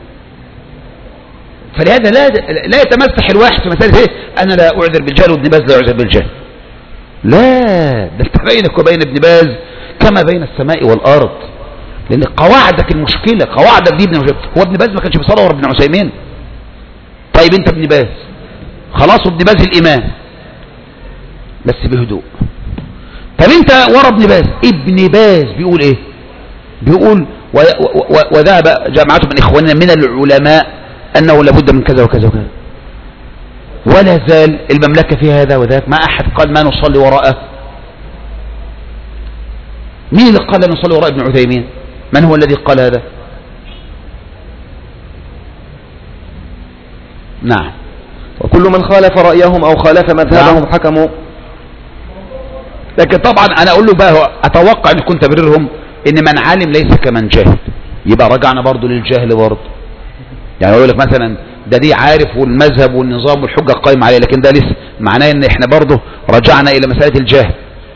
A: فلهذا لا يتمسح الواحد في مسألة ايه، انا لا اعذر بالجهل وابن باز لا يعذر بالجهل. لا، ده انت بينك وبين ابن باز كما بين السماء والارض، لان قواعدك المشكلة، قواعدك دي هو ابن باز ما كانش بيصلي ورا ابن عثيمين. طيب انت ابن باز خلاص، ابن باز الامام بس بهدوء. طب انت ورا ابن باز، ابن باز بيقول ايه؟ بيقول وذهب جماعة من اخواننا من العلماء انه لابد من كذا وكذا وكذا، ولا زال المملكة فيها هذا وذاك، ما احد قال ما نصلي وراءه. مين اللي قال لا نصلي وراء ابن عثيمين؟ من هو الذي قال هذا؟ نعم.
B: وكل من خالف رأيهم او خالف مذهبهم حكموا.
A: لكن طبعا انا اقول له بقى، اتوقع ان كنت تبررهم ان من عالم ليس كمن جاهل، يبقى رجعنا برضو للجهل برضو. يعني اقول لك مثلا ده دي عارف والمذهب والنظام والحجة قائم عليه، لكن ده لسه معناه ان احنا برضو رجعنا الى مسألة الجهل.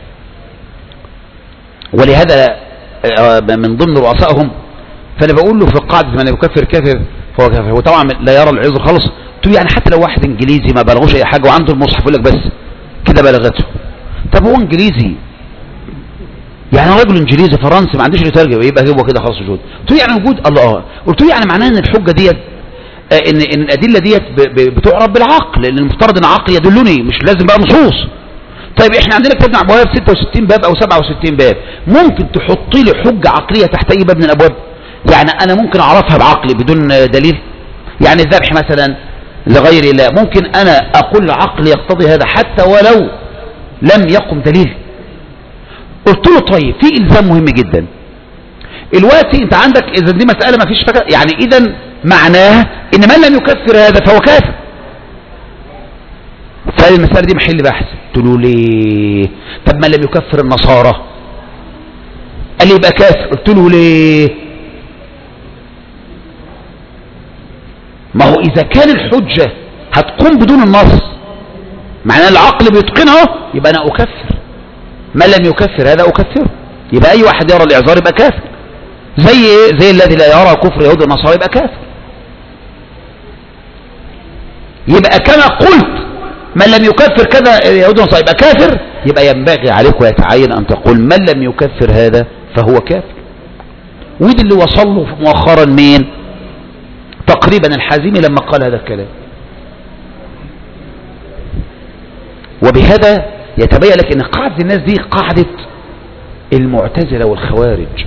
A: ولهذا من ضمن رؤسائهم، فانا بقول له في قاعدة من يكفر كافر فهو كافر، هو طبعا لا يرى العذر خالص. قلت له يعني حتى لو واحد انجليزي ما بلغوش اي حاجة وعنده المصحف يقول لك بس كده بلغته، طب هو انجليزي يعني راجل انجليزي فرنسي ما عندوش يترجم، يبقى هو كده خلاص وجود. قلت له يعني وجود الله. قلت له يعني معناه ان الحجة ديت ان الادله ديت بتعرف بالعقل، لان المفترض ان العقل يدلني، مش لازم بقى نصوص. طيب احنا عندنا كتاب ابن عبد الوهاب 66 باب او 67 باب، ممكن تحط لي حجه عقليه تحت اي باب من الابواب؟ يعني انا ممكن اعرفها بعقلي بدون دليل؟ يعني الذبح مثلا لغير الله، ممكن انا اقول عقلي يقتضي هذا حتى ولو لم يقم دليل؟ قلت له طيب في الزام مهم جدا دلوقتي، انت عندك اذا دي مساله ما فيش فكره، يعني اذا معناها ان من لم يكفر هذا فهو كافر. فالمساله دي محل بحث. قلت له ليه؟ طب من لم يكفر النصارى؟ قال لي يبقى كافر. قلت له ليه؟ ما هو اذا كان الحجه هتقوم بدون النص، معناه العقل بيتقنه، يبقى انا اكفر. من لم يكفر هذا اكفره، يبقى اي واحد يرى الاعذار يبقى كافر. زي ايه؟ زي الذي لا يرى كفر يهود والنصارى يبقى كافر. يبقى كما قلت من لم يكفر كذا يهود والنصارى يبقى كافر، يبقى ينبغي عليك ويتعين ان تقول من لم يكفر هذا فهو كافر. ودي اللي وصل له مؤخرا مين؟ تقريبا الحازمي لما قال هذا الكلام. وبهذا يتبين لك ان قاعدة الناس دي قاعدة المعتزلة والخوارج،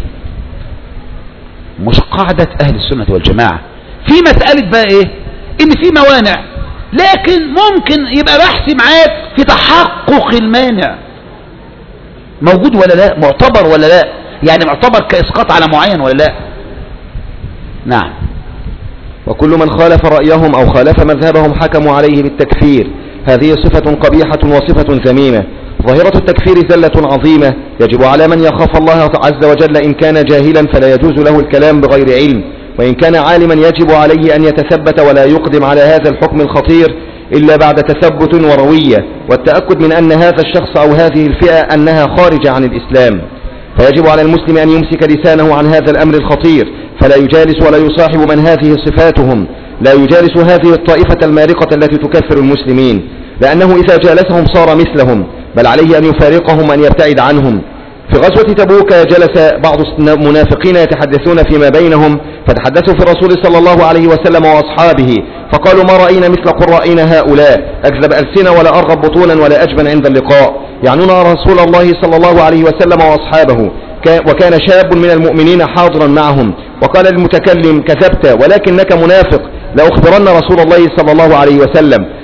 A: مش قاعدة اهل السنة والجماعة. في مسألة بقى ايه؟ ان في موانع، لكن ممكن يبقى بحثي معاك في تحقق المانع موجود ولا لا، معتبر ولا لا، يعني معتبر كاسقاط على معين ولا لا. نعم.
B: وكل من خالف رأيهم او خالف مذهبهم حكموا عليه بالتكفير. هذه صفة قبيحة وصفة ذميمة. ظاهرة التكفير زلة عظيمة، يجب على من يخاف الله عز وجل إن كان جاهلا فلا يجوز له الكلام بغير علم، وإن كان عالما يجب عليه أن يتثبت ولا يقدم على هذا الحكم الخطير إلا بعد تثبت وروية والتأكد من أن هذا الشخص أو هذه الفئة أنها خارجة عن الإسلام. فيجب على المسلم أن يمسك لسانه عن هذا الأمر الخطير، فلا يجالس ولا يصاحب من هذه صفاتهم، لا يجالس هذه الطائفة المارقة التي تكفر المسلمين، لأنه إذا جالسهم صار مثلهم، بل عليه أن يفارقهم وأن يبتعد عنهم. في غزوة تبوك جلس بعض المنافقين يتحدثون فيما بينهم، فتحدثوا في الرسول صلى الله عليه وسلم وأصحابه، فقالوا ما رأينا مثل قرائنا هؤلاء، أكذب ألسنة ولا أرغب بطونا ولا أجبن عند اللقاء، يعنون رسول الله صلى الله عليه وسلم وأصحابه. وكان شاب من المؤمنين حاضرا معهم، وقال للمتكلم كذبت ولكنك منافق، لأخبرن رسول الله صلى الله عليه وسلم.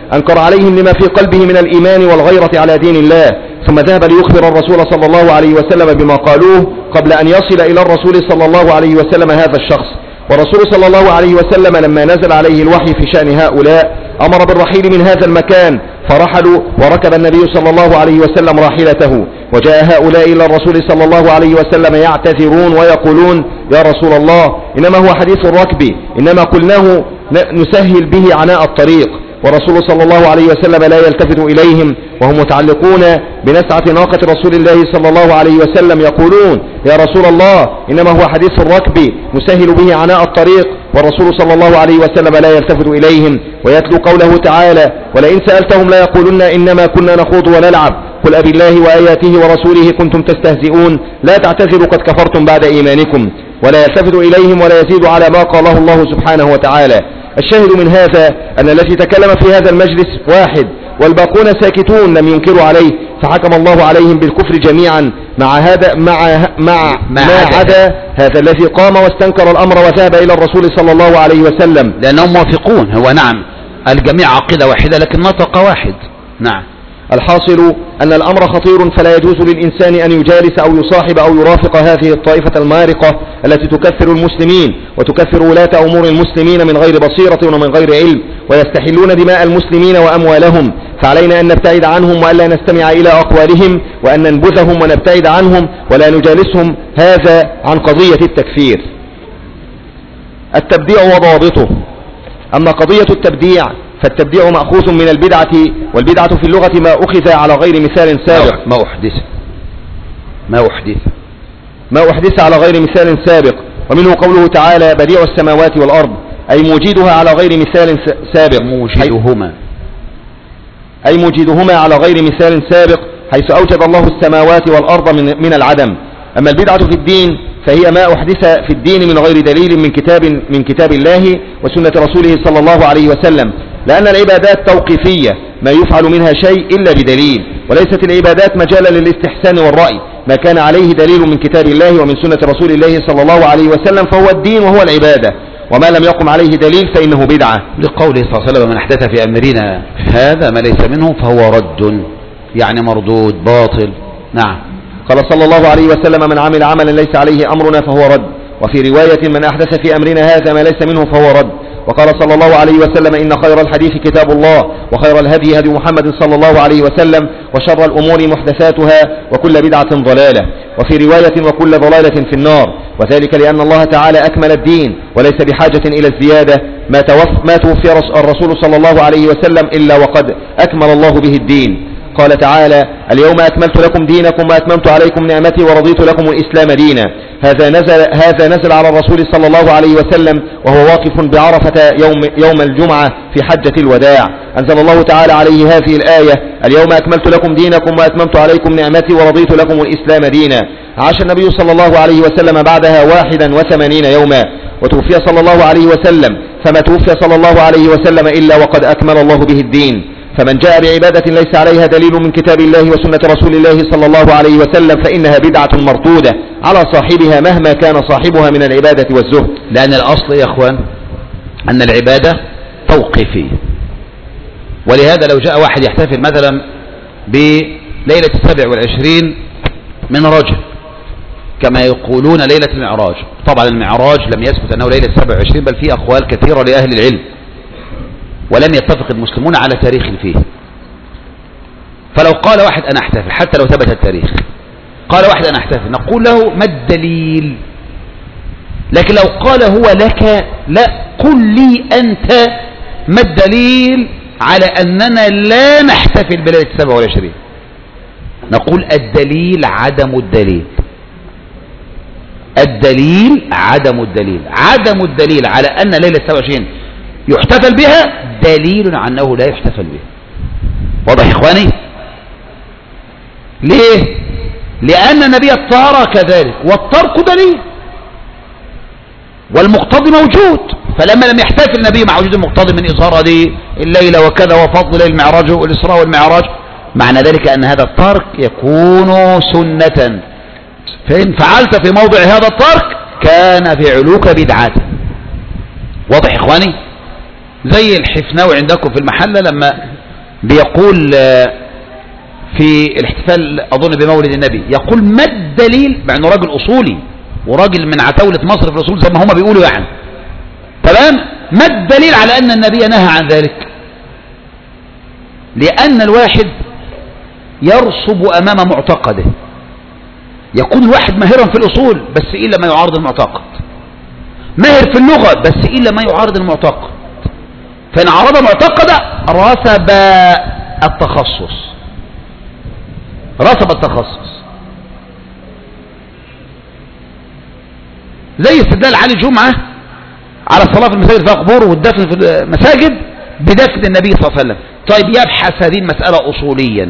B: أنكر عليهم لما في قلبه من الإيمان والغيرة على دين الله، ثم ذهب ليخبر الرسول صلى الله عليه وسلم بما قالوه قبل أن يصل إلى الرسول صلى الله عليه وسلم هذا الشخص. والرسول صلى الله عليه وسلم لما نزل عليه الوحي في شأن هؤلاء أمر بالرحيل من هذا المكان، فرحلوا وركب النبي صلى الله عليه وسلم راحلته، وجاء هؤلاء إلى الرسول صلى الله عليه وسلم يعتذرون ويقولون: يا رسول الله، إنما هو حديث الركب، إنما قلناه نسهل به عناء الطريق. والرسول صلى الله عليه وسلم لا يلتفت إليهم وهم متعلقون بنسعة ناقة رسول الله صلى الله عليه وسلم، يقولون: يا رسول الله، إنما هو حديث الركب نسهل به عناء الطريق. والرسول صلى الله عليه وسلم لا يلتفت إليهم ويتلو قوله تعالى: ولئن سألتهم لا يقولن إنما كنا نخوض ونلعب، قل أبي الله وآياته ورسوله كنتم تستهزئون، لا تعتذروا قد كفرتم بعد إيمانكم. ولا يلتفت إليهم ولا يزيد على ما قاله الله سبحانه وتعالى. الشاهد من هذا أن الذي تكلم في هذا المجلس واحد، والباقون ساكتون لم ينكروا عليه، فحكم الله عليهم بالكفر جميعا ما عدا هذا الذي قام واستنكر الأمر وذهب إلى الرسول صلى الله عليه وسلم،
A: لأنهم موافقون. هو نعم الجميع عقيدة واحدة لكن نطق واحد. نعم.
B: الحاصل أن الأمر خطير، فلا يجوز للإنسان أن يجالس أو يصاحب أو يرافق هذه الطائفة المارقة التي تكفر المسلمين وتكفر ولاة أمور المسلمين من غير بصيرة ومن غير علم، ويستحلون دماء المسلمين وأموالهم. فعلينا أن نبتعد عنهم وألا نستمع إلى أقوالهم، وأن ننبذهم ونبتعد عنهم ولا نجالسهم. هذا عن قضية التكفير. التبديع وضوابطه. أما قضية التبديع فالتبديع مأخوذ من البدعة، والبدعة في اللغة ما أخذ على غير مثال سابق، ما أحدث على غير مثال سابق. ومنه قوله تعالى: بديع السماوات والأرض، أي موجدها على غير مثال سابق، موجدهما على غير مثال سابق، حيث أوجد الله السماوات والأرض من العدم. أما البدعة في الدين فهي ما أحدث في الدين من غير دليل من كتاب الله وسنة رسوله صلى الله عليه وسلم، لأن العبادات توقيفية، ما يفعل منها شيء إلا بدليل، وليست العبادات مجالا للاستحسان والرأي. ما كان عليه دليل من كتاب الله ومن سنة رسول الله صلى الله عليه وسلم فهو الدين وهو العبادة، وما لم يقم عليه دليل فإنه بدعة،
A: لقوله صلى الله عليه وسلم: من أحدث في أمرنا هذا ما ليس منه فهو رد، يعني مردود باطل. نعم.
B: قال صلى الله عليه وسلم: من عمل عملا ليس عليه أمرنا فهو رد. وفي رواية: من أحدث في أمرنا هذا ما ليس منه فهو رد. وقال صلى الله عليه وسلم: إن خير الحديث كتاب الله، وخير الهدي هدي محمد صلى الله عليه وسلم، وشر الأمور محدثاتها، وكل بدعة ضلالة. وفي رواية: وكل ضلالة في النار. وذلك لأن الله تعالى أكمل الدين وليس بحاجة إلى الزيادة. ما توفي الرسول صلى الله عليه وسلم إلا وقد أكمل الله به الدين. قال تعالى: اليوم أكملت لكم دينكم وأتممت عليكم نعمتي ورضيت لكم الإسلام دينا. هذا نزل على الرسول صلى الله عليه وسلم وهو واقف بعرفة يوم الجمعة في حجة الوداع. أنزل الله تعالى عليه هذه الآية: اليوم أكملت لكم دينكم وأتممت عليكم نعمتي ورضيت لكم الإسلام دينا. عاش النبي صلى الله عليه وسلم بعدها 81 يوما، وتوفي صلى الله عليه وسلم، فما توفي صلى الله عليه وسلم إلا وقد أكمل الله به الدين. فمن جاء بعبادة ليس عليها دليل من كتاب الله وسنة رسول الله صلى الله عليه وسلم فإنها بدعة مردودة على صاحبها مهما كان صاحبها من العبادة والزهد.
A: لأن الأصل يا أخوان أن العبادة توقيفية، ولهذا لو جاء واحد يحتفل مثلا بليلة 27 من رجب كما يقولون ليلة المعراج، طبعا المعراج لم يثبت أنه ليلة 27، بل في أقوال كثيرة لأهل العلم، ولم يتفق المسلمون على تاريخ فيه. فلو قال واحد أنا أحتفل، حتى لو ثبت التاريخ، قال واحد أنا أحتفل، نقول له ما الدليل؟ لكن لو قال هو لك لا، قل لي أنت ما الدليل على أننا لا نحتفل بليلة 27؟ نقول الدليل عدم الدليل. الدليل عدم الدليل. عدم الدليل على أن ليلة 27 يحتفل بها دليل على أنه لا يحتفل بها. واضح يا إخواني؟ ليه؟ لأن النبي ترك ذلك، والترك دليل والمقتضي موجود. فلما لم يحتفل النبي مع وجود المقتضي من إظهار هذه الليلة وكذا وفضل المعراج والإسراء والمعراج، معنى ذلك أن هذا الترك يكون سنة، فإن فعلت في موضع هذا الترك كان فعلك بدعة. واضح يا إخواني؟ زي الحفناوي عندكم في المحلة لما بيقول في الاحتفال أظن بمولد النبي، يقول ما الدليل، مع أنه راجل أصولي وراجل من عتاولة مصر في الأصول زي ما هم بيقولوا يعني، تمام، ما الدليل على أن النبي نهى عن ذلك؟ لأن الواحد يرصب أمام معتقده، يكون الواحد ماهرا في الأصول بس إلا ما يعارض المعتقد، ماهر في اللغة بس إلا ما يعارض المعتقد، فإن عرض معتقده رسب التخصص، رسب التخصص. زي استدلال علي الجمعة على الصلاة في المساجد فيها قبور والدفن في المساجد بدفن النبي صلى الله عليه وسلم. طيب يبحث هذه المسألة أصوليا،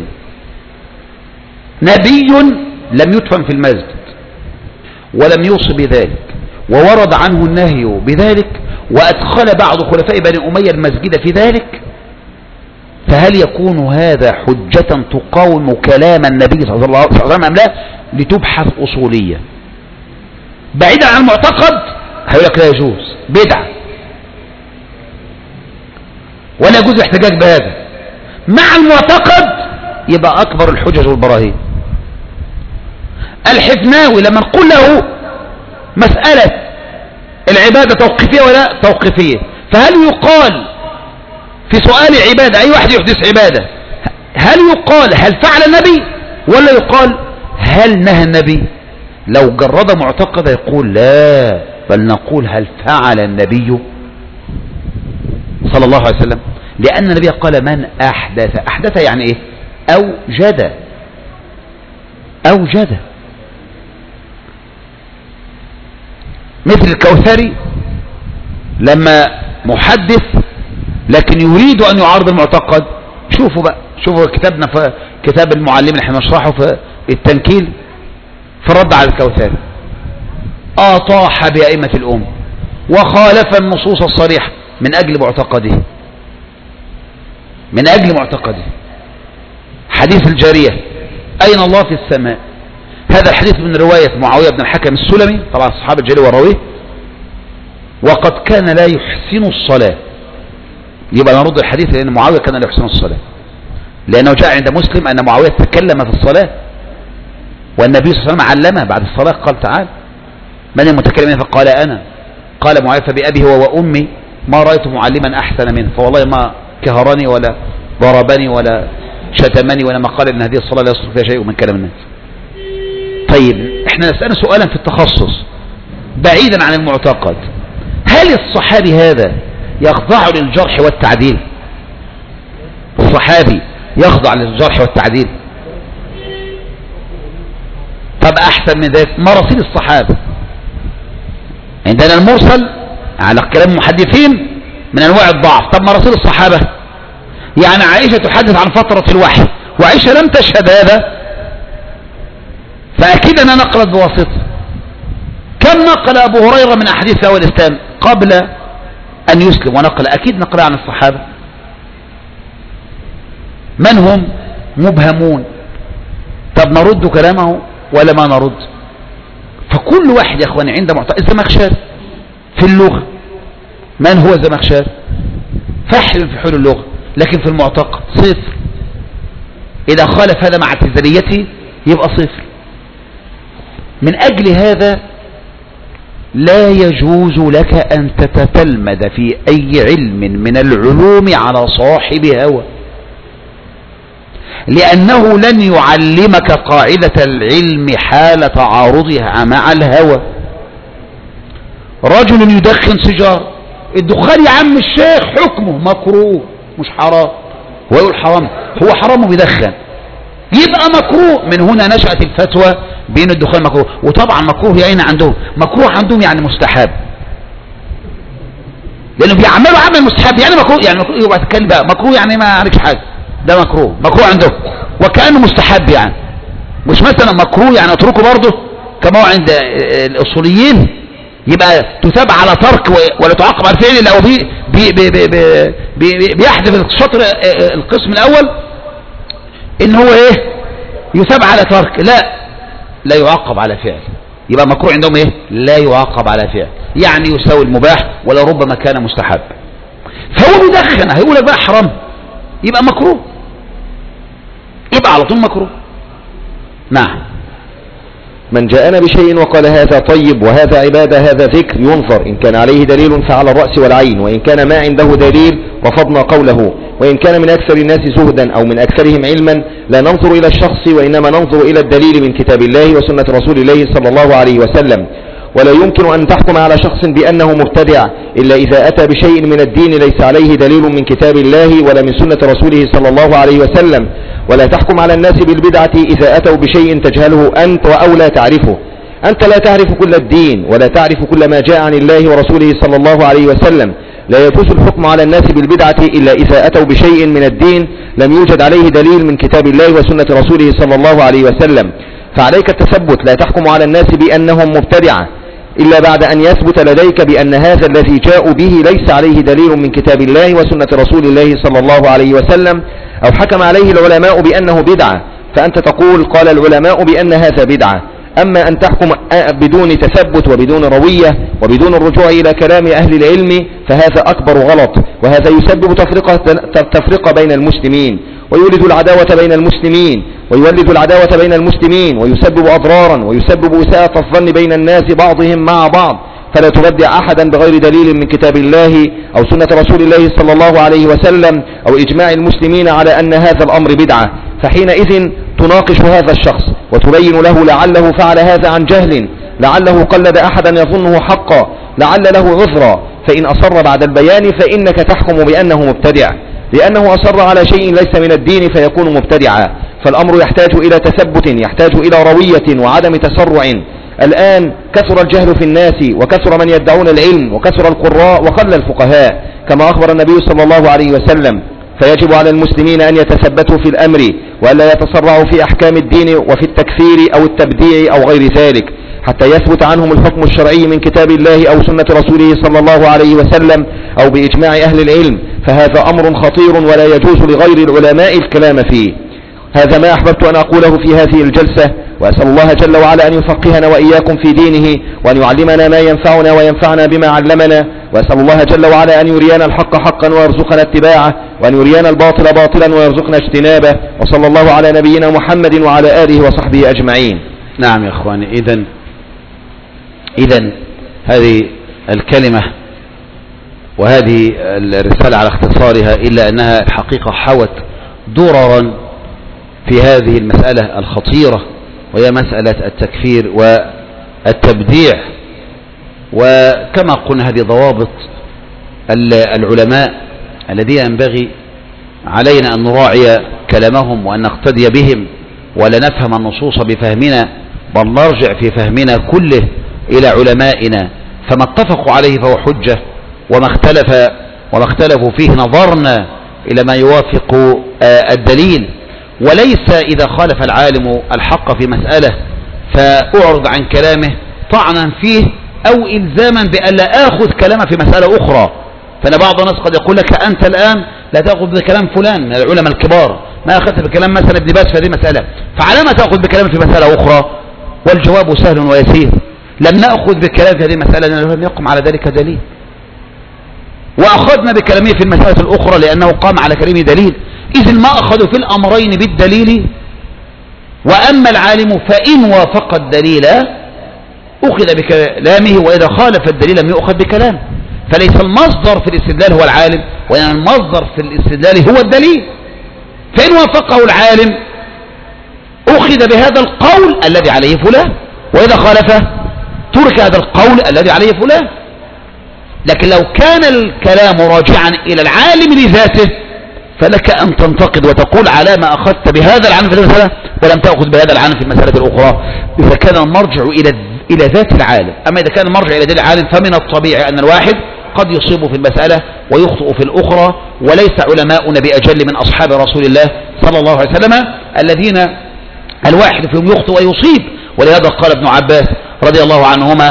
A: نبي لم يدفن في المسجد ولم يوصي بذلك وورد عنه النهي بذلك وأدخل بعض خلفاء بني أمية المسجد في ذلك، فهل يكون هذا حجة تقاوم كلام النبي صلى الله عليه وسلم أم لا؟ لتبحث أصولية بعيدا عن المعتقد. هيقول لك لا يجوز، بدعة، ولا يجوز الاحتجاج بهذا. مع المعتقد يبقى أكبر الحجج والبراهين. الحفناوي لما نقول له مسألة العبادة توقيفية ولا توقيفية، فهل يقال في سؤال عبادة أي واحد يحدث عبادة هل يقال هل فعل النبي ولا يقال هل نهى النبي؟ لو جرد معتقد يقول لا، بل نقول هل فعل النبي صلى الله عليه وسلم، لأن النبي قال من أحدث، أحدث يعني إيه؟ أوجد. مثل الكوثري لما محدث لكن يريد أن يعارض المعتقد، شوفوا بقى، شوفوا كتابنا في كتاب المعلم اللي احنا نشرحه في التنكيل في الرد على الكوثري، أطاح بأئمة الأمة وخالف النصوص الصريحة من أجل معتقده. حديث الجارية أين الله في السماء، هذا الحديث من رواية معاوية بن الحكم السلمي، طبعا الصحابة الجليل وراويه، وقد كان لا يحسن الصلاة. يبقى نرد الحديث لأن معاوية كان لا يحسن الصلاة، لأنه جاء عند مسلم أن معاوية تكلم في الصلاة والنبي صلى الله عليه وسلم علمه بعد الصلاة، قال تعال من المتكلمين؟ فقال أنا. قال معاوية فبأبي هو وأمي ما رأيت معلما أحسن منه، فوالله ما كهرني ولا ضربني ولا شتمني ولا ما قال إن هذه الصلاة لا يصدق فيها شيء من كلام الناس. طيب احنا نسأل سؤالا في التخصص بعيدا عن المعتقد، هل الصحابي هذا يخضع للجرح والتعديل؟ الصحابي يخضع للجرح والتعديل؟ طب احسن من ذلك مراسيل الصحابة، عندنا المرسل على كلام المحدثين من انواع الضعف. طب مراسيل الصحابة، يعني عائشة تحدث عن فترة الوحي وعائشة لم تشهد هذا، فأكيد أنها نقلت بواسطة. كم نقل أبو هريرة من أحاديث أول الإسلام قبل أن يسلم ونقل؟ أكيد نقل عن الصحابة. من هم؟ مبهمون. طب نرد كلامه ولا ما نرد؟ فكل واحد يا أخواني عنده معتقد. الزمخشري في اللغة، من هو الزمخشري؟ فحل في حول اللغة، لكن في المعتقد صفر. إذا خالف هذا مع اعتزاليته يبقى صفر. من أجل هذا لا يجوز لك أن تتتلمذ في أي علم من العلوم على صاحب هوى، لأنه لن يعلمك قاعدة العلم حال تعارضها مع الهوى. رجل يدخن سيجارة، الدخان يا عم الشيخ حكمه مكروه مش حرام، هو يقول حرام، هو حرام وبيدخن يبقى مكروه. من هنا نشأت الفتوى بين الدخان مكروه. وطبعا مكروه يعني عندهم مكروه عندهم يعني مستحب، لانه بيعملوا عمل مستحب يعني مكروه، يعني مكروه يبقى تتكلم بقى مكروه يعني ما عليكش حاجه، ده مكروه عندهم وكأنه مستحب، يعني مش مثلا مكروه يعني اتركه برضه كما هو عند الاصوليين يبقى تثاب على ترك ولا تعاقب على فعل. لو بيحذف الشطر القسم الاول ان هو ايه يثاب على ترك، لا يعاقب على فعل، يبقى مكروه عندهم ايه لا يعاقب على فعل، يعني يساوي المباح ولربما كان مستحب. فهو بيدخن هيقول لك بقى حرام يبقى مكروه، يبقى على طول مكروه. نعم.
B: من جاءنا بشيء وقال هذا طيب وهذا عبادة هذا ذكر ينظر، إن كان عليه دليل فعلى الرأس والعين، وإن كان ما عنده دليل رفضنا قوله، وإن كان من أكثر الناس زهدا أو من أكثرهم علما لا ننظر إلى الشخص وإنما ننظر إلى الدليل من كتاب الله وسنة رسول الله صلى الله عليه وسلم. ولا يمكن أن تحكم على شخص بأنه مبتدع إلا إذا أتى بشيء من الدين ليس عليه دليل من كتاب الله ولا من سنة رسوله صلى الله عليه وسلم. ولا تحكم على الناس بالبدعة إذا أتوا بشيء تجهله أنت أو لا تعرفه. أنت لا تعرف كل الدين ولا تعرف كل ما جاء عن الله ورسوله صلى الله عليه وسلم. لا يجوز الحكم على الناس بالبدعة إلا إذا أتوا بشيء من الدين لم يوجد عليه دليل من كتاب الله وسنة رسوله صلى الله عليه وسلم. فعليك التثبت، لا تحكم على الناس بأنهم مبتدعة إلا بعد أن يثبت لديك بأن هذا الذي جاءوا به ليس عليه دليل من كتاب الله وسنة رسول الله صلى الله عليه وسلم، أو حكم عليه العلماء بأنه بدعة فأنت تقول قال العلماء بأن هذا بدعة. أما أن تحكم بدون تثبت وبدون روية وبدون الرجوع إلى كلام أهل العلم فهذا أكبر غلط، وهذا يسبب تفرقة بين المسلمين ويولد العداوة بين المسلمين ويسبب أضرارا ويسبب إساءة الظن بين الناس بعضهم مع بعض. فلا تبدع أحدا بغير دليل من كتاب الله أو سنة رسول الله صلى الله عليه وسلم أو إجماع المسلمين على أن هذا الأمر بدعة، فحينئذ تناقش هذا الشخص وتبين له لعله فعل هذا عن جهل، لعله قلد أحدا يظنه حقا، لعل له عذرا، فإن أصر بعد البيان فإنك تحكم بأنه مبتدع، لأنه أصر على شيء ليس من الدين فيكون مبتدعا. فالأمر يحتاج إلى تثبت، يحتاج إلى روية وعدم تسرع. الآن كثر الجهل في الناس وكثر من يدعون العلم وكثر القراء وقل الفقهاء كما أخبر النبي صلى الله عليه وسلم، فيجب على المسلمين أن يتثبتوا في الأمر وألا يتسرعوا في أحكام الدين وفي التكفير أو التبديع أو غير ذلك حتى يثبت عنهم الحكم الشرعي من كتاب الله أو سنة رسوله صلى الله عليه وسلم أو بإجماع أهل العلم، فهذا أمر خطير ولا يجوز لغير العلماء الكلام فيه. هذا ما أحببت أن أقوله في هذه الجلسة، وأسأل الله جل وعلا أن يفقهنا وإياكم في دينه وأن يعلمنا ما ينفعنا وينفعنا بما علمنا، وأسأل الله جل وعلا أن يرينا الحق حقا ويرزقنا اتباعه وأن يرينا الباطل باطلا ويرزقنا اجتنابه، وصلى الله على نبينا محمد وعلى آله وصحبه أجمعين.
A: نعم يا إخواني، إذن هذه الكلمة وهذه الرسالة على اختصارها، إلا أنها الحقيقة حوت دررا في هذه المسألة الخطيرة وهي مسألة التكفير والتبديع. وكما قلنا هذه ضوابط العلماء الذين ينبغي علينا أن نراعي كلامهم وأن نقتدي بهم ولا نفهم النصوص بفهمنا، بل نرجع في فهمنا كله إلى علمائنا، فما اتفقوا عليه فهو حجة، وما اختلفوا فيه نظرنا إلى ما يوافق الدليل. وليس إذا خالف العالم الحق في مسألة فأعرض عن كلامه طعنا فيه أو إلزاما بأن لا أخذ كلامه في مسألة أخرى. فأنا بعض الناس قد يقول لك أنت الآن لا تأخذ بكلام فلان من العلماء الكبار، ما أخذت بكلام مثلا ابن باز في هذه المسألة، فعلى ما تأخذ بكلام في مسألة أخرى؟ والجواب سهل ويسير، لم نأخذ بكلام في هذه المسألة لأنه لم يقم على ذلك دليل، وأخذنا بكلامه في المسألة الأخرى لأنه قام على كلامه دليل. إذن ما أخذوا في الأمرين بالدليل. وأما العالم فإن وافق الدليل أخذ بكلامه، وإذا خالف الدليل لم يؤخذ بكلامه. فليس المصدر في الاستدلال هو العالم، وإن المصدر في الاستدلال هو الدليل. فإن وافقه العالم أخذ بهذا القول الذي عليه فلان، وإذا خالفه ترك هذا القول الذي عليه فلان. لكن لو كان الكلام راجعا إلى العالم لذاته فلك أن تنتقد وتقول على ما أخذت بهذا العالم في المسألة ولم تأخذ بهذا العالم في المسألة الأخرى، إذا كان المرجع إلى ذات العالم. أما إذا كان المرجع إلى ذات العالم فمن الطبيعي أن الواحد قد يصيب في المسألة ويخطئ في الأخرى، وليس علماؤنا بأجل من أصحاب رسول الله صلى الله عليه وسلم الذين الواحد فيهم يخطئ ويصيب. ولهذا قال ابن عباس رضي الله عنهما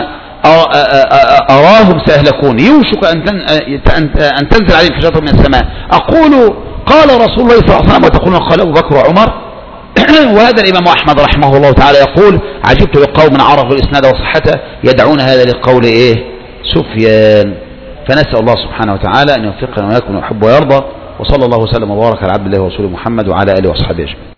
A: أراهم سيهلكون يوشك أن تنزل عليهم حجارة من السماء، أقول قال رسول الله صلى الله عليه وسلم وتقولون قال أبو بكر وعمر. وهذا الإمام أحمد رحمه الله تعالى يقول عجبت لقوم عرفوا الإسناد وصحته يدعون هذا لقول سفيان. فنسأل الله سبحانه وتعالى أن يوفقنا وإياكم ويحب ويرضى، وصلى الله وسلم وبارك على عبد الله ورسوله محمد وعلى آله وصحبه أجمعين.